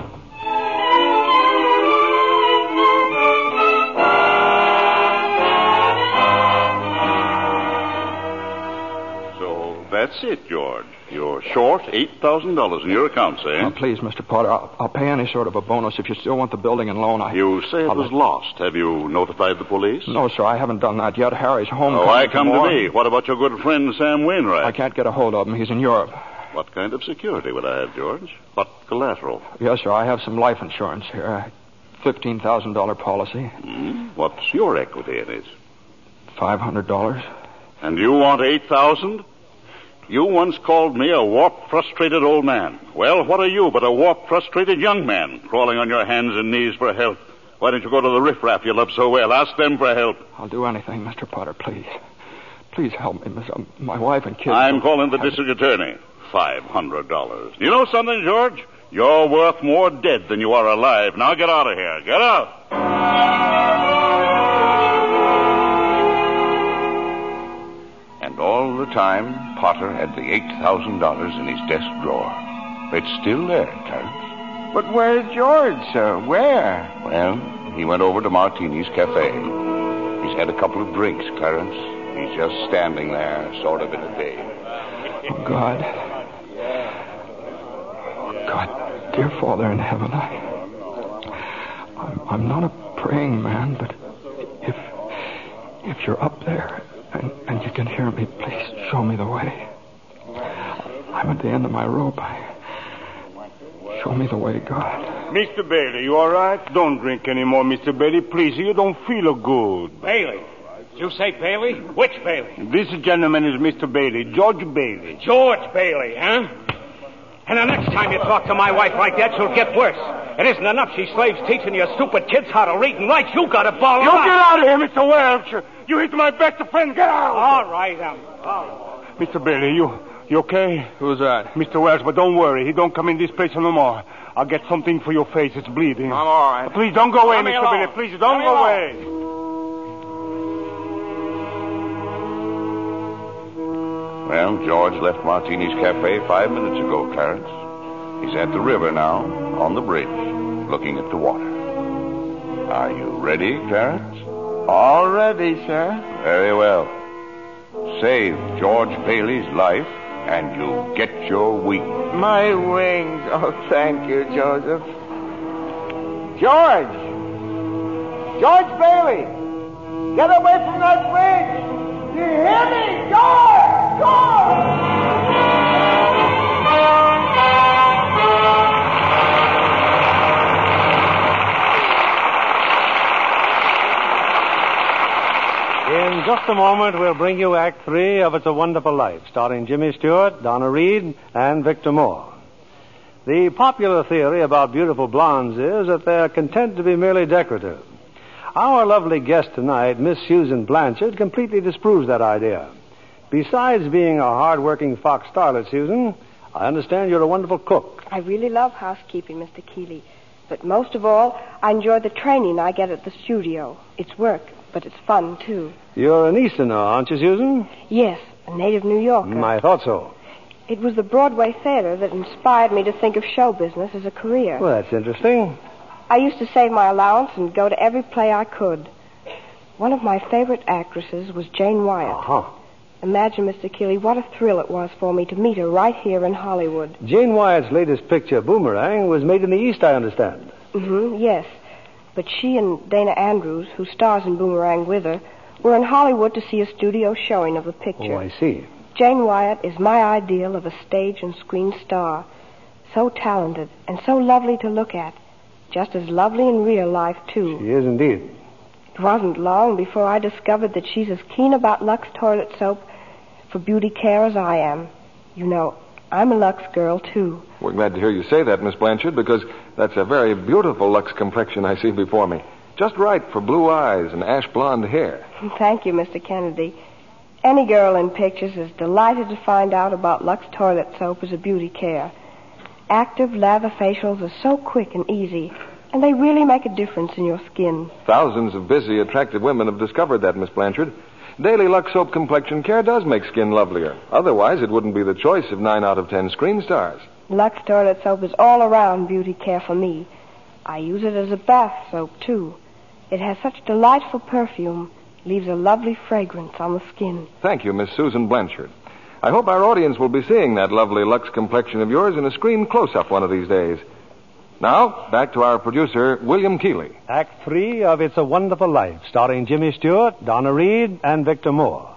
So that's it, George. You're short eight thousand dollars in your accounts, eh? Oh, please, Mister Potter, I'll, I'll pay any sort of a bonus if you still want the building and loan. I, you say it I'll was let... lost. Have you notified the police? No, sir, I haven't done that yet. Harry's home. Oh, I come to me. What about your good friend Sam Wainwright? I can't get a hold of him. He's in Europe. What kind of security would I have, George? What collateral? Yes, sir, I have some life insurance here. fifteen thousand dollars policy. Hmm? What's your equity in it? five hundred dollars. And you want eight thousand dollars? You once called me a warped, frustrated old man. Well, what are you but a warped, frustrated young man crawling on your hands and knees for help? Why don't you go to the riffraff you love so well? Ask them for help. I'll do anything, Mister Potter, please. Please help me, Miss. Um, my wife and kids. I'm calling the district attorney. Five hundred dollars. You know something, George? You're worth more dead than you are alive. Now get out of here. Get out. And all the time, Potter had the eight thousand dollars in his desk drawer. It's still there, Clarence. But where's George, sir? Where? Well, he went over to Martini's Cafe. He's had a couple of drinks, Clarence. He's just standing there, sort of in a daze. Oh, God. Oh, God, dear Father in heaven, I... I'm, I'm not a praying man, but if... if you're up there and, and you can hear me, please show me the way. I'm at the end of my rope. I... Show me the way, God. Mister Bailey, you all right? Don't drink anymore, Mister Bailey. Please, you don't feel good. Bailey? Did you say Bailey? Which Bailey? This gentleman is Mister Bailey, George Bailey. George Bailey, huh? And the next time you talk to my wife like that, she'll get worse. It isn't enough she slaves teaching you stupid kids how to read and write. You got to ball You out. get out of here, Mister Welch. You hit my best friend. Get out. All right, um, all right. Mister Bailey, you you okay? Who's that? Mister Welch, but don't worry. He don't come in this place no more. I'll get something for your face. It's bleeding. I'm all right. Please don't go away, Let me Mister alone. Bailey. Please don't Let me go alone. away. Well, George left Martini's Cafe five minutes ago, Clarence. He's at the river now, on the bridge, looking at the water. Are you ready, Clarence? All ready, sir. Very well. Save George Bailey's life, and you'll get your wings. My wings. Oh, thank you, Joseph. George! George Bailey! Get away from that bridge! You hear me? George! George! In just a moment, we'll bring you Act Three of It's a Wonderful Life, starring Jimmy Stewart, Donna Reed, and Victor Moore. The popular theory about beautiful blondes is that they're content to be merely decorative. Our lovely guest tonight, Miss Susan Blanchard, completely disproves that idea. Besides being a hard-working fox starlet, Susan, I understand you're a wonderful cook. I really love housekeeping, Mister Keeley. But most of all, I enjoy the training I get at the studio. It's work, but it's fun, too. You're an Easterner, aren't you, Susan? Yes, a native New Yorker. Mm, I thought so. It was the Broadway theater that inspired me to think of show business as a career. Well, that's interesting. I used to save my allowance and go to every play I could. One of my favorite actresses was Jane Wyatt. Uh-huh. Imagine, Mister Keeley, what a thrill it was for me to meet her right here in Hollywood. Jane Wyatt's latest picture, Boomerang, was made in the East, I understand. Mm-hmm, yes. But she and Dana Andrews, who stars in Boomerang with her, were in Hollywood to see a studio showing of the picture. Oh, I see. Jane Wyatt is my ideal of a stage and screen star. So talented and so lovely to look at. Just as lovely in real life, too. She is indeed. It wasn't long before I discovered that she's as keen about Lux toilet soap for beauty care as I am. You know, I'm a Lux girl, too. We're glad to hear you say that, Miss Blanchard, because that's a very beautiful Lux complexion I see before me. Just right for blue eyes and ash blonde hair. Thank you, Mister Kennedy. Any girl in pictures is delighted to find out about Lux toilet soap as a beauty care. Active lather facials are so quick and easy, and they really make a difference in your skin. Thousands of busy, attractive women have discovered that, Miss Blanchard. Daily Lux Soap Complexion Care does make skin lovelier. Otherwise, it wouldn't be the choice of nine out of ten screen stars. Lux toilet soap is all-around beauty care for me. I use it as a bath soap, too. It has such delightful perfume, leaves a lovely fragrance on the skin. Thank you, Miss Susan Blanchard. I hope our audience will be seeing that lovely Lux complexion of yours in a screen close-up one of these days. Now, back to our producer, William Keeley. Act Three of It's a Wonderful Life, starring Jimmy Stewart, Donna Reed, and Victor Moore.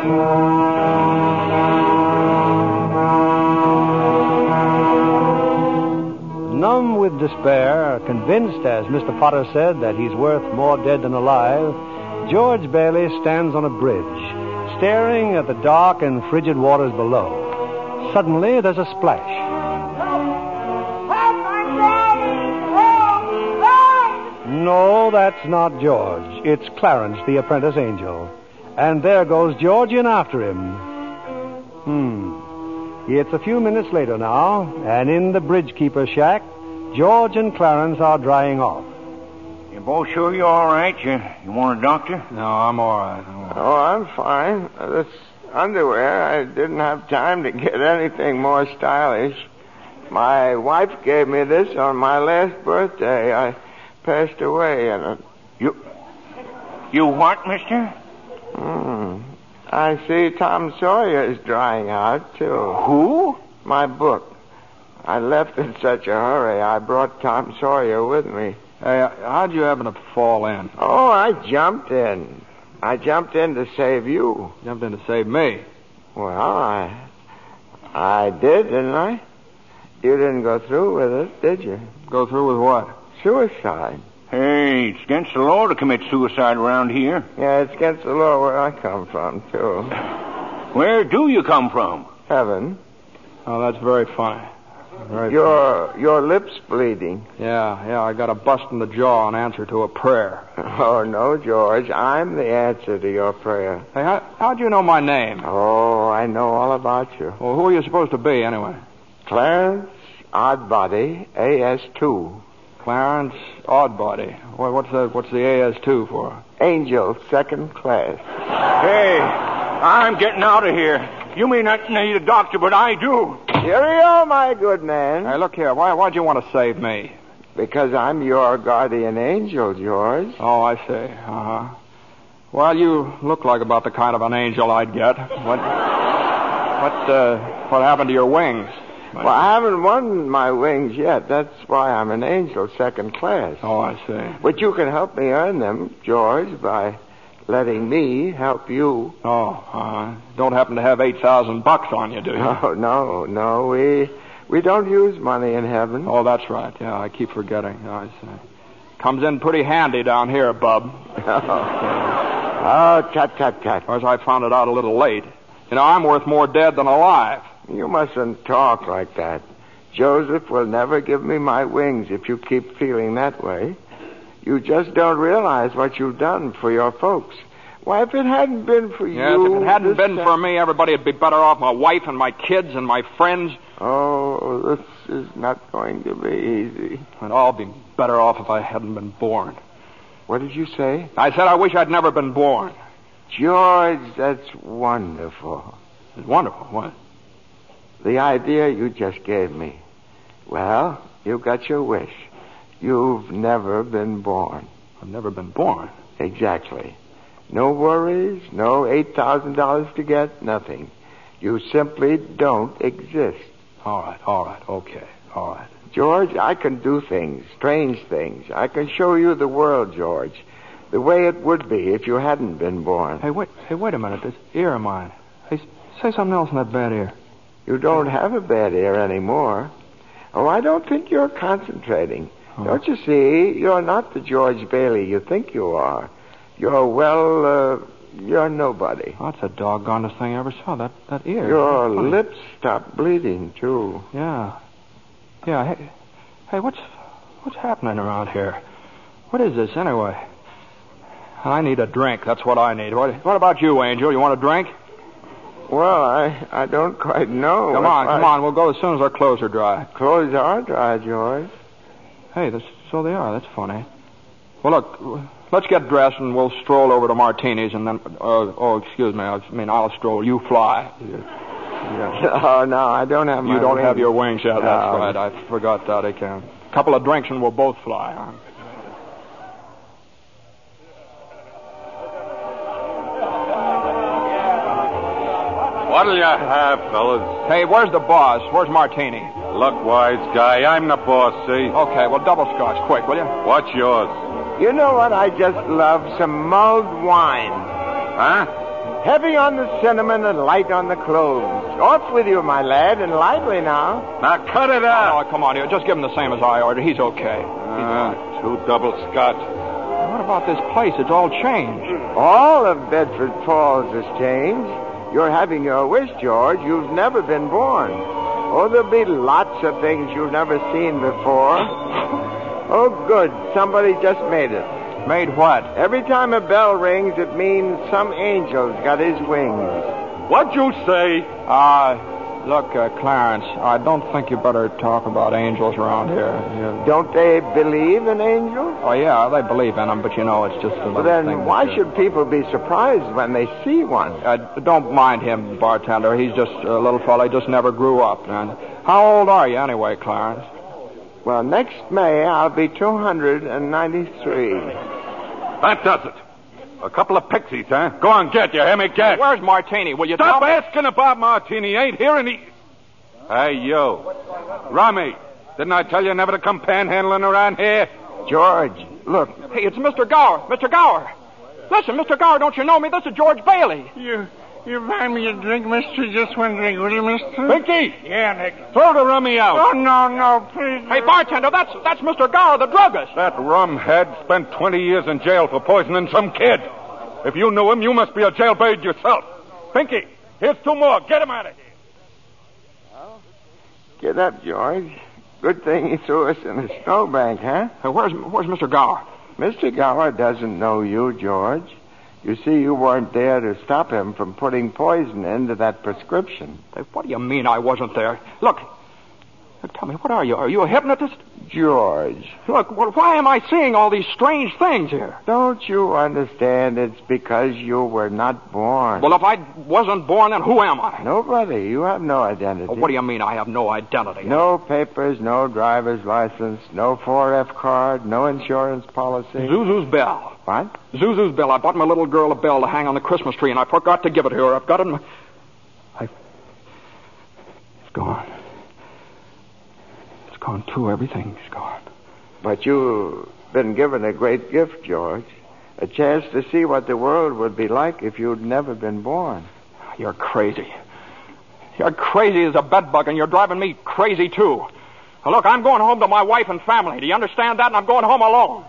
Numb with despair, convinced, as Mister Potter said, that he's worth more dead than alive, George Bailey stands on a bridge, staring at the dark and frigid waters below. Suddenly, there's a splash. no, that's not George. It's Clarence, the apprentice angel. And there goes George in after him. Hmm. It's a few minutes later now, and in the bridge-keeper's shack, George and Clarence are drying off. You both sure you're all right? You, you want a doctor? No, I'm all right. I'm all right. Oh, I'm fine. This underwear, I didn't have time to get anything more stylish. My wife gave me this on my last birthday. I passed away in it. You... You what, mister? Hmm. I see Tom Sawyer is drying out, too. Who? My book. I left in such a hurry, I brought Tom Sawyer with me. Hey, how'd you happen to fall in? Oh, I jumped in. I jumped in to save you. Jumped in to save me? Well, I... I did, didn't I? You didn't go through with it, did you? Go through with what? Suicide. Hey, it's against the law to commit suicide around here. Yeah, it's against the law where I come from, too. Where do you come from? Heaven. Oh, that's very funny. Very your funny. Your lips bleeding. Yeah, yeah, I got a bust in the jaw in answer to a prayer. Oh, no, George. I'm the answer to your prayer. Hey, how, how'd you know my name? Oh, I know all about you. Well, who are you supposed to be, anyway? Clarence Oddbody, A S two. Clarence Oddbody. What, what's the what's the A S two for? Angel, second class. Hey, I'm getting out of here. You may not need a doctor, but I do. Cheerio, my good man. Hey, look here. Why, why'd you want to save me? Because I'm your guardian angel, George. Oh, I see. Uh-huh. Well, you look like about the kind of an angel I'd get. What, what, uh, what happened to your wings? Well, I haven't won my wings yet. That's why I'm an angel, second class. Oh, I see. But you can help me earn them, George, by letting me help you. Oh, uh, don't happen to have eight thousand bucks on you, do you? No, no, no. We we don't use money in heaven. Oh, that's right. Yeah, I keep forgetting. Oh, I see. Comes in pretty handy down here, bub. Oh, tut, tut, tut. Of course, I found it out a little late. You know, I'm worth more dead than alive. You mustn't talk like that. Joseph will never give me my wings if you keep feeling that way. You just don't realize what you've done for your folks. Why, if it hadn't been for yes, you... if it hadn't been time... for me, everybody would be better off. My wife and my kids and my friends. Oh, this is not going to be easy. And I'll be better off if I hadn't been born. What did you say? I said I wish I'd never been born. George, that's wonderful. It's wonderful. What? The idea you just gave me. Well, you got your wish. You've never been born. I've never been born? Exactly. No worries, no eight thousand dollars to get, nothing. You simply don't exist. All right, all right, okay, all right. George, I can do things, strange things. I can show you the world, George, the way it would be if you hadn't been born. Hey, wait, hey, wait a minute. This ear of mine. Hey, say something else in that bad ear. You don't have a bad ear anymore. Oh, I don't think you're concentrating. Oh. Don't you see? You're not the George Bailey you think you are. You're, well, uh, you're nobody. Oh, that's the doggonest thing I ever saw, that, that ear. Your lips stopped bleeding, too. Yeah. Yeah, hey, hey, what's what's happening around here? What is this, anyway? I need a drink. That's what I need. What, what about you, Angel? You want a drink? Well, I, I don't quite know. Come on, come I... on. We'll go as soon as our clothes are dry. Clothes are dry, George. Hey, this, so they are. That's funny. Well, look, let's get dressed and we'll stroll over to Martini's and then... Uh, oh, excuse me. I mean, I'll stroll. You fly. Yeah. Oh, no, I don't have my You don't wings. have your wings yet. No. That's right. I forgot that again. A couple of drinks and we'll both fly, huh? What'll you have, fellas? Hey, where's the boss? Where's Martini? Look, wise guy, I'm the boss, see? Okay, well, double scotch, quick, will you? What's yours? You know what I just love? Some mulled wine. Huh? Heavy on the cinnamon and light on the cloves. Off with you, my lad, and lively now. Now, cut it out. Oh, come on here. Just give him the same as I ordered. He's okay. Uh, He's two double scotch. What about this place? It's all changed. All of Bedford Falls has changed. You're having your wish, George. You've never been born. Oh, there'll be lots of things you've never seen before. Oh, good. Somebody just made it. Made what? Every time a bell rings, it means some angel's got his wings. What'd you say? Uh, look, uh, Clarence, I don't think you better talk about angels around here. You... Don't they believe in angels? Oh, yeah, they believe in them, but you know, it's just a little well, then thing. why should people be surprised when they see one? Uh, don't mind him, bartender. He's just a little fellow. He just never grew up. And how old are you anyway, Clarence? Well, next May, I'll be two hundred ninety-three. That does it. A couple of pixies, huh? Go on, get, you hear me? Get. Where's Martini? Will you Stop tell me? asking about Martini. Ain't here any... Hey, you. Rummy, didn't I tell you never to come panhandling around here? George, look. Hey, it's Mister Gower. Mister Gower. Listen, Mister Gower, don't you know me? This is George Bailey. You... You buy me a drink, mister? Just one drink, will you, mister? Pinky! Yeah, Nick. Throw the rummy out. Oh, no, no, please. Hey, bartender, that's that's Mister Gower, the druggist. That rumhead spent twenty years in jail for poisoning some kid. If you knew him, you must be a jailbird yourself. Pinky, here's two more. Get him out of here. Well, get up, George. Good thing he threw us in a snowbank, huh? Hey, where's, where's Mister Gower? Mister Gower doesn't know you, George. You see, you weren't there to stop him from putting poison into that prescription. Hey, what do you mean I wasn't there? Look, look, tell me, what are you? Are you a hypnotist? George. Look, well, why am I seeing all these strange things here? Don't you understand? It's because you were not born. Well, if I wasn't born, then who am I? Nobody. You have no identity. Oh, what do you mean I have no identity? No papers, no driver's license, no four F card, no insurance policy. Zuzu's bell. What? Zuzu's bell. I bought my little girl a bell to hang on the Christmas tree, and I forgot to give it to her. I've got it in my... I... It's gone. It's gone, too. Everything's gone. But you've been given a great gift, George. A chance to see what the world would be like if you'd never been born. You're crazy. You're crazy as a bedbug, and you're driving me crazy, too. Now, look, I'm going home to my wife and family. Do you understand that? And I'm going home alone.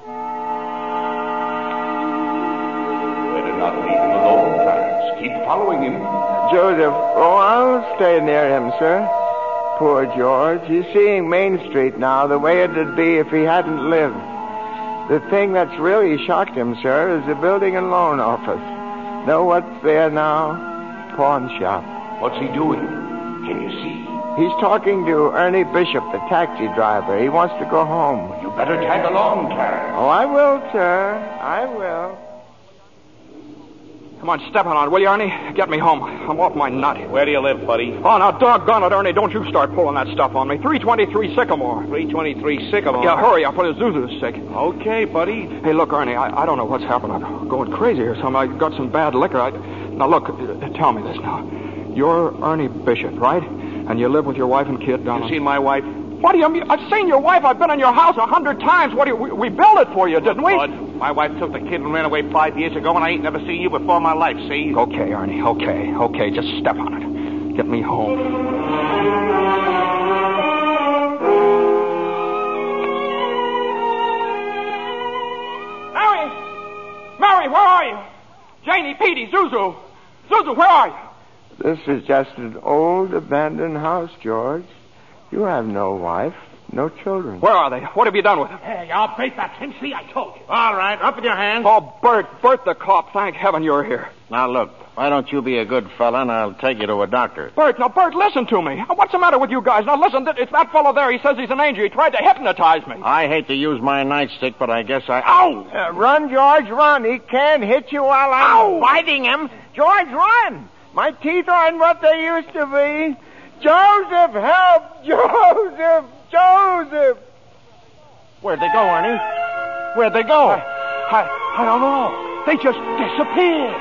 Better not leave him alone, Clarence. Keep following him. Joseph, oh, I'll stay near him, sir. Poor George. He's seeing Main Street now the way it'd be if he hadn't lived. The thing that's really shocked him, sir, is the building and loan office. Know what's there now? Pawn shop. What's he doing? Can you see? He's talking to Ernie Bishop, the taxi driver. He wants to go home. You better tag along, Clarence. Oh, I will, sir. I will. Come on, step on it, will you, Ernie? Get me home. I'm off my nut. Where do you live, buddy? Oh, now, doggone it, Ernie. Don't you start pulling that stuff on me. three twenty-three Sycamore. three twenty-three Sycamore? Yeah, hurry. I'll put his Zuzu's sick. Okay, buddy. Hey, look, Ernie, I, I don't know what's happened. I'm going crazy or something. I got some bad liquor. I... Now, look, uh, tell me this now. You're Ernie Bishop, right? And you live with your wife and kid down... You seen my wife? What do you mean? I've seen your wife. I've been in your house a hundred times. What do you... We, we built it for you, didn't we? Bud, my wife took the kid and ran away five years ago, and I ain't never seen you before in my life, see? Okay, Ernie, okay, okay. Just step on it. Get me home. Mary! Mary, where are you? Janie, Petey, Zuzu. Zuzu, where are you? This is just an old abandoned house, George. You have no wife, no children. Where are they? What have you done with them? Hey, I'll bait that tin. See, I told you. All right, up with your hands. Oh, Bert, Bert the cop. Thank heaven you're here. Now, look, why don't you be a good fella and I'll take you to a doctor? Bert, now, Bert, listen to me. What's the matter with you guys? Now, listen, it's that fellow there. He says he's an angel. He tried to hypnotize me. I hate to use my nightstick, but I guess I... Ow! Uh, run, George, run. He can't hit you while I'm Ow! biting him. George, run. My teeth aren't what they used to be. Joseph, help! Joseph! Joseph! Where'd they go, Ernie? Where'd they go? I, I, I don't know. They just disappeared.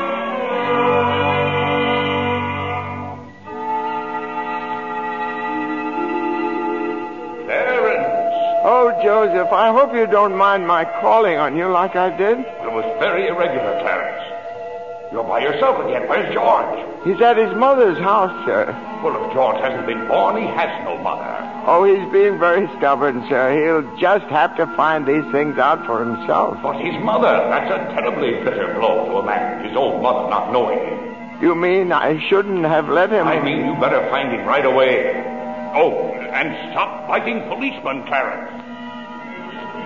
Clarence! Oh, Joseph, I hope you don't mind my calling on you like I did. It was very irregular, Clarence. You're by yourself again. Where's George? He's at his mother's house, sir. Well, if George hasn't been born, he has no mother. Oh, he's being very stubborn, sir. He'll just have to find these things out for himself. But his mother, that's a terribly bitter blow to a man, his own mother not knowing him. You mean I shouldn't have let him... I mean you better find him right away. Oh, and stop fighting policemen, Clarence.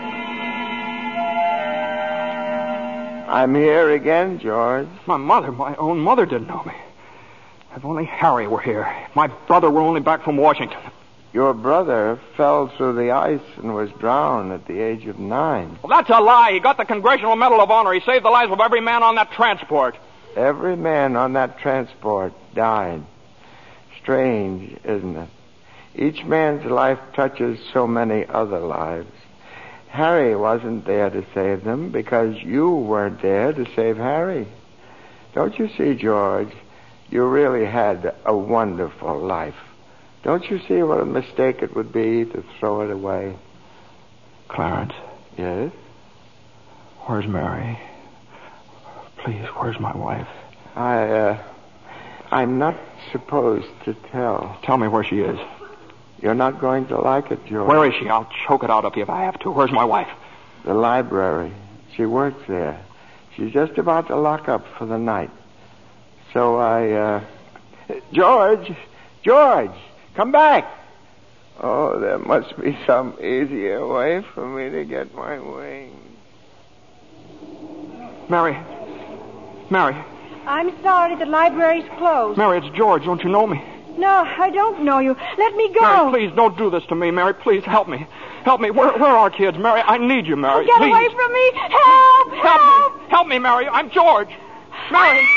I'm here again, George. My mother, my own mother didn't know me. If only Harry were here. If my brother were only back from Washington. Your brother fell through the ice and was drowned at the age of nine. Well, that's a lie. He got the Congressional Medal of Honor. He saved the lives of every man on that transport. Every man on that transport died. Strange, isn't it? Each man's life touches so many other lives. Harry wasn't there to save them because you weren't there to save Harry. Don't you see, George? You really had a wonderful life. Don't you see what a mistake it would be to throw it away? Clarence. Yes? Where's Mary? Please, where's my wife? I, uh, I'm not supposed to tell. Tell me where she is. You're not going to like it, George. Where is she? I'll choke it out of you if I have to. Where's my wife? The library. She works there. She's just about to lock up for the night. So I, uh... George! George! Come back! Oh, there must be some easier way for me to get my wings. Mary. Mary. I'm sorry, the library's closed. Mary, it's George. Don't you know me? No, I don't know you. Let me go. Mary, please, don't do this to me. Mary, please, help me. Help me. Where, where are kids? Mary, I need you, Mary. Oh, get please. away from me. Help! Help! Help me. Help me, Mary. I'm George. Mary.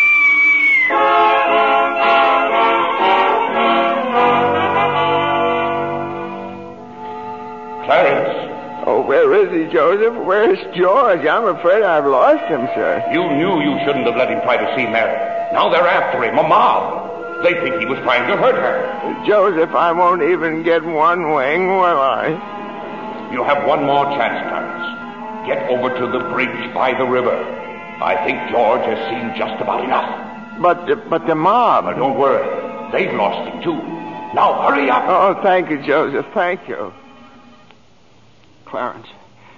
Clarence. Oh, where is he, Joseph? Where's George? I'm afraid I've lost him, sir. You knew you shouldn't have let him try to see Mary. Now they're after him, a mob. They think he was trying to hurt her. Joseph, I won't even get one wing, will I? You have one more chance, Clarence. Get over to the bridge by the river. I think George has seen just about enough. But the, but the mob... But don't worry. They've lost him, too. Now, hurry up. Oh, thank you, Joseph. Thank you. Clarence.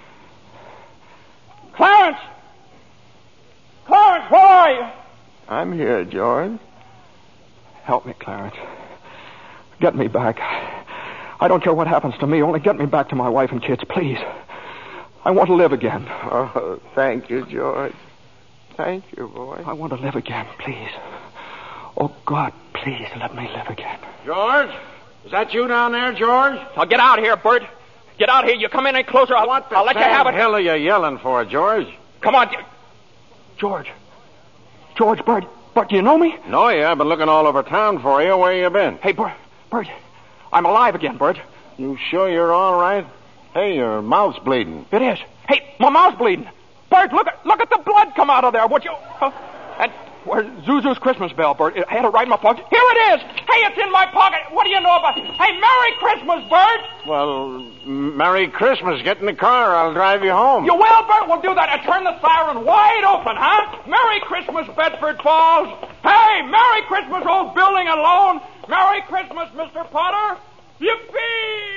Clarence! Clarence, where are you? I'm here, George. Help me, Clarence. Get me back. I don't care what happens to me. Only get me back to my wife and kids, please. I want to live again. Oh, thank you, George. Thank you, boy. I want to live again, please. Oh, God, please let me live again. George? Is that you down there, George? Now get out of here, Bert. Get out of here. You come in any closer, I'll, what the I'll let you have it. What the hell are you yelling for, George? Come on. George. George, Bert. Bert, do you know me? No, yeah. I've been looking all over town for you. Where you been? Hey, Bert. Bert. I'm alive again, Bert. You sure you're all right? Hey, your mouth's bleeding. It is. Hey, my mouth's bleeding. Bert, look at look at the blood come out of there, would you? Uh, and where's Zuzu's Christmas bell, Bert? I had it right in my pocket. Here it is. Hey, it's in my pocket. What do you know about it? Hey, Merry Christmas, Bert. Well, Merry Christmas. Get in the car. I'll drive you home. You will, Bert? We'll do that. And turn the siren wide open, huh? Merry Christmas, Bedford Falls. Hey, Merry Christmas, old building and loan. Merry Christmas, Mister Potter. Yippee!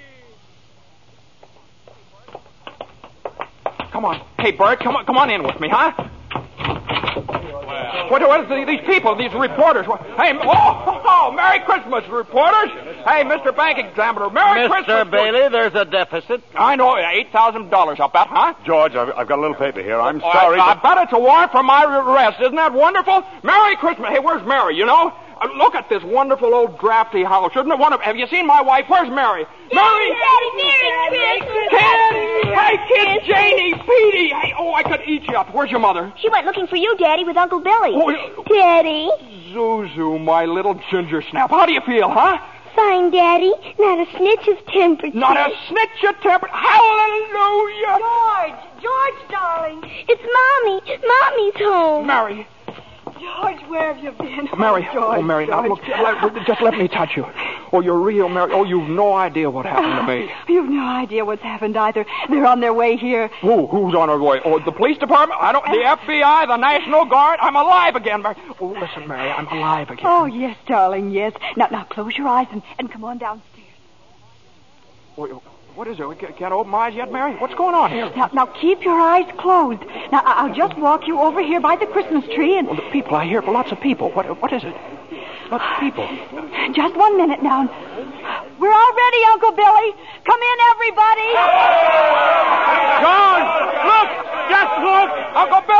Come on. Hey, Bert, come on, come on in with me, huh? What, what is the, these people, these reporters? What, hey, oh, oh, Merry Christmas, reporters. Hey, Mister Bank Examiner, Merry Mister Christmas. Mister Bailey, there's a deficit. I know, eight thousand dollars, I'll bet, huh? George, I've, I've got a little paper here. I'm Oh, sorry. I, I but... bet it's a warrant for my arrest. Isn't that wonderful? Merry Christmas. Hey, where's Mary, you know? Uh, look at this wonderful old drafty house. Shouldn't it want to... Have you seen my wife? Where's Mary? Mary! Merry Christmas. Kids! Hey, kids! Janie! Petey! Hey, oh, I could eat you up. Where's your mother? She went looking for you, Daddy, with Uncle Billy. Oh, Daddy. Zuzu, my little ginger snap. How do you feel, huh? Fine, Daddy. Not a snitch of temper. Not a snitch of temper. Hallelujah! George! George, darling. It's Mommy. Mommy's home. Mary. George, where have you been? Mary. Oh, George, oh Mary, now George. look, let, just let me touch you. Oh, you're real, Mary. Oh, you've no idea what happened to me. You've no idea what's happened either. They're on their way here. Who? Who's on their way? Oh, the police department? I don't. The F B I, the National Guard. I'm alive again, Mary. Oh, listen, Mary, I'm alive again. Oh, yes, darling, yes. Now, now, close your eyes and, and come on downstairs. Oh, what is it? We can't open my eyes yet, Mary? What's going on here? Now, now, keep your eyes closed. Now, I- I'll just walk you over here by the Christmas tree and... Well, the people, I hear lots of people. What? What is it? Lots of people. Just one minute now. We're all ready, Uncle Billy. Come in, everybody. John, look! Just look! Uncle Billy!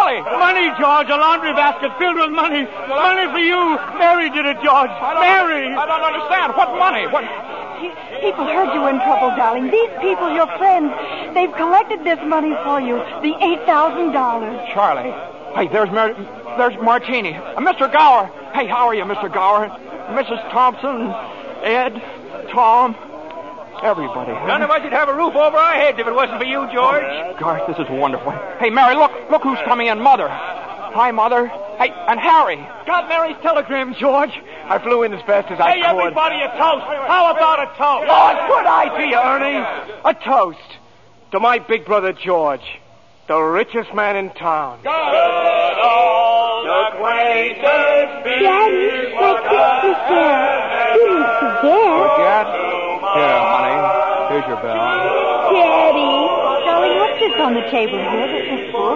Charlie! Money, George. A laundry basket filled with money. Money for you. Mary did it, George. Mary! I don't understand. What money? What? People heard you were in trouble, darling. These people, your friends, they've collected this money for you. The eight thousand dollars. Charlie. Hey, there's Mar- there's Martini. Uh, Mister Gower. Hey, how are you, Mister Gower? Missus Thompson, Ed, Tom, everybody. None of us would have a roof over our heads if it wasn't for you, George. Oh, gosh, this is wonderful. Hey, Mary, look, look who's coming in. Mother. Hi, Mother. Hey, and Harry. Got Mary's telegram, George. I flew in as fast as I hey, could. Hey, everybody, a toast. How about a toast? Oh, good idea, Ernie. A toast to my big brother, George, the richest man in town. Good old acquaintance. Daddy, my Christmas bell. You didn't forget. Forget? Here, honey. Here's your bell. Daddy. Darling, what's this on the table here? This book?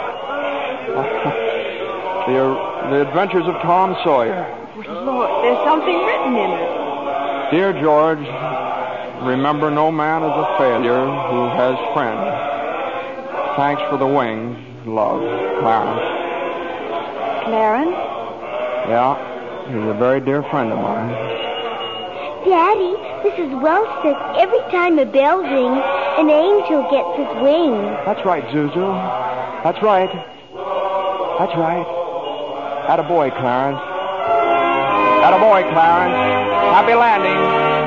the, the Adventures of Tom Sawyer. Lord, there's something written in it. Dear George, remember no man is a failure who has friends. Thanks for the wings. Love, Clarence. Clarence? Yeah, he's a very dear friend of mine. Daddy, Missus Welch says every time a bell rings, an angel gets his wings. That's right, Zuzu. That's right. That's right. Attaboy, Clarence. Attaboy, Clarence. Happy landing.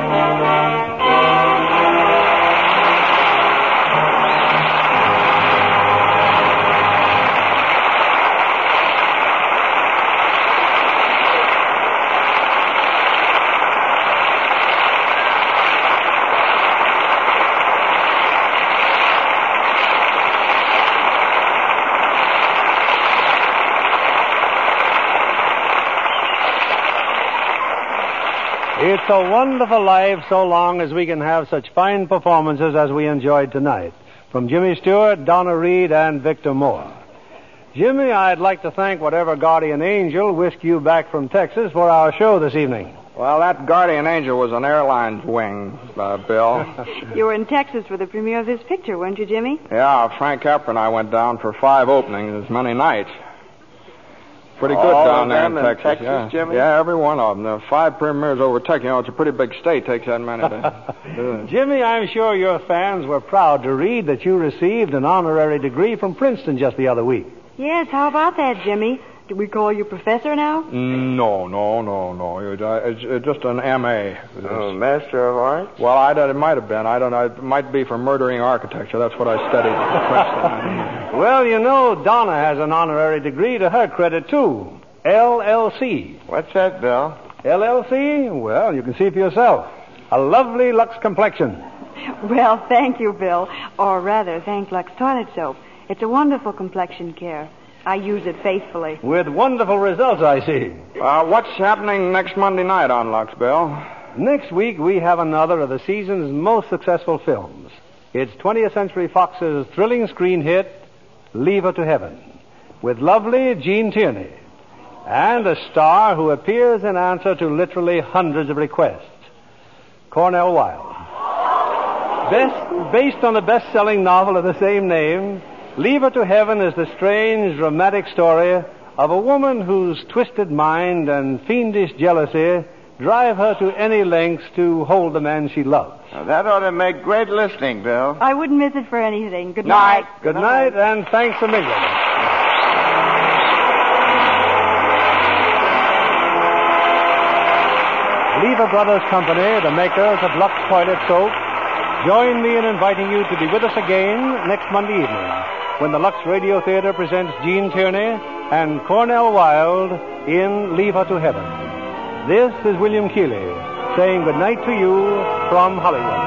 It's a wonderful life so long as we can have such fine performances as we enjoyed tonight. From Jimmy Stewart, Donna Reed, and Victor Moore. Jimmy, I'd like to thank whatever guardian angel whisked you back from Texas for our show this evening. Well, that guardian angel was an airline's wing, uh, Bill. You were in Texas for the premiere of this picture, weren't you, Jimmy? Yeah, Frank Capra and I went down for five openings as many nights. Pretty good All down of there them in in Texas. Texas, yeah. Jimmy? Yeah, every one of them. The five premieres over Texas. You know, it's a pretty big state. Takes that many to do it. Jimmy, I'm sure your fans were proud to read that you received an honorary degree from Princeton just the other week. Yes, how about that, Jimmy? Do we call you professor now? No, no, no, no. It's, it's just an M A. Oh, Master of Arts? Well, I, it might have been. I don't know. It might be for murdering architecture. That's what I studied at Princeton. Well, you know, Donna has an honorary degree to her credit, too. L L C. What's that, Bill? L L C? Well, you can see for yourself. A lovely Lux complexion. Well, thank you, Bill. Or rather, thank Lux Toilet Soap. It's a wonderful complexion care. I use it faithfully. With wonderful results, I see. Uh, what's happening next Monday night on Lux, Bill? Next week, we have another of the season's most successful films. It's twentieth Century Fox's thrilling screen hit, Leave Her to Heaven, with lovely Gene Tierney, and a star who appears in answer to literally hundreds of requests, Cornell Wilde. Best, based on the best-selling novel of the same name, Leave Her to Heaven is the strange, dramatic story of a woman whose twisted mind and fiendish jealousy drive her to any lengths to hold the man she loves. Now, that ought to make great listening, Bill. I wouldn't miss it for anything. Good night. night. Good night, and thanks a million. Lever Brothers Company, the makers of Lux Toilet Soap, join me in inviting you to be with us again next Monday evening when the Lux Radio Theater presents Gene Tierney and Cornell Wilde in Leave Her to Heaven. This is William Keighley saying good night to you from Hollywood.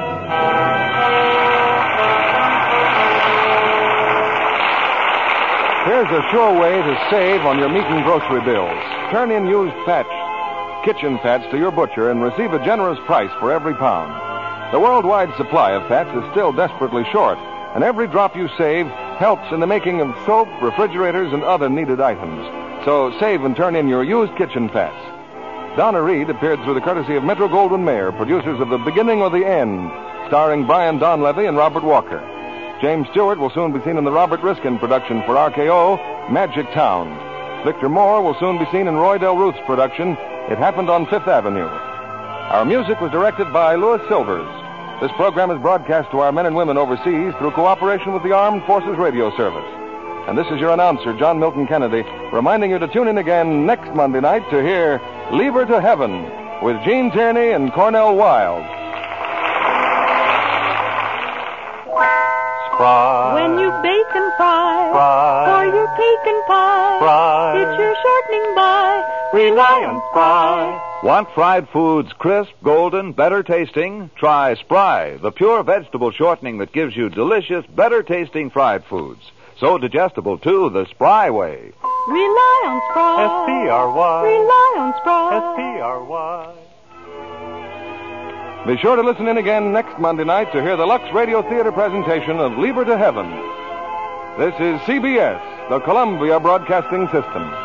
Here's a sure way to save on your meat and grocery bills. Turn in used patch, kitchen fats to your butcher and receive a generous price for every pound. The worldwide supply of fats is still desperately short, and every drop you save helps in the making of soap, refrigerators, and other needed items. So save and turn in your used kitchen fats. Donna Reed appeared through the courtesy of Metro Goldwyn Mayer, producers of The Beginning or the End, starring Brian Donlevy and Robert Walker. James Stewart will soon be seen in the Robert Riskin production for R K O, Magic Town. Victor Moore will soon be seen in Roy Del Ruth's production, It Happened on Fifth Avenue. Our music was directed by Louis Silvers. This program is broadcast to our men and women overseas through cooperation with the Armed Forces Radio Service. And this is your announcer, John Milton Kennedy, reminding you to tune in again next Monday night to hear Leave Her to Heaven with Gene Tierney and Cornell Wilde. Spry. When you bake and fry, fry. For your cake and pie, fry. It's your shortening by, rely on Spry. Want fried foods crisp, golden, better tasting? Try Spry, the pure vegetable shortening that gives you delicious, better tasting fried foods. So digestible, too, the Spry way. Rely on Spry. S P R Y. Rely on Spry. S P R Y. Be sure to listen in again next Monday night to hear the Lux Radio Theater presentation of Leave Her to Heaven. This is C B S, the Columbia Broadcasting System.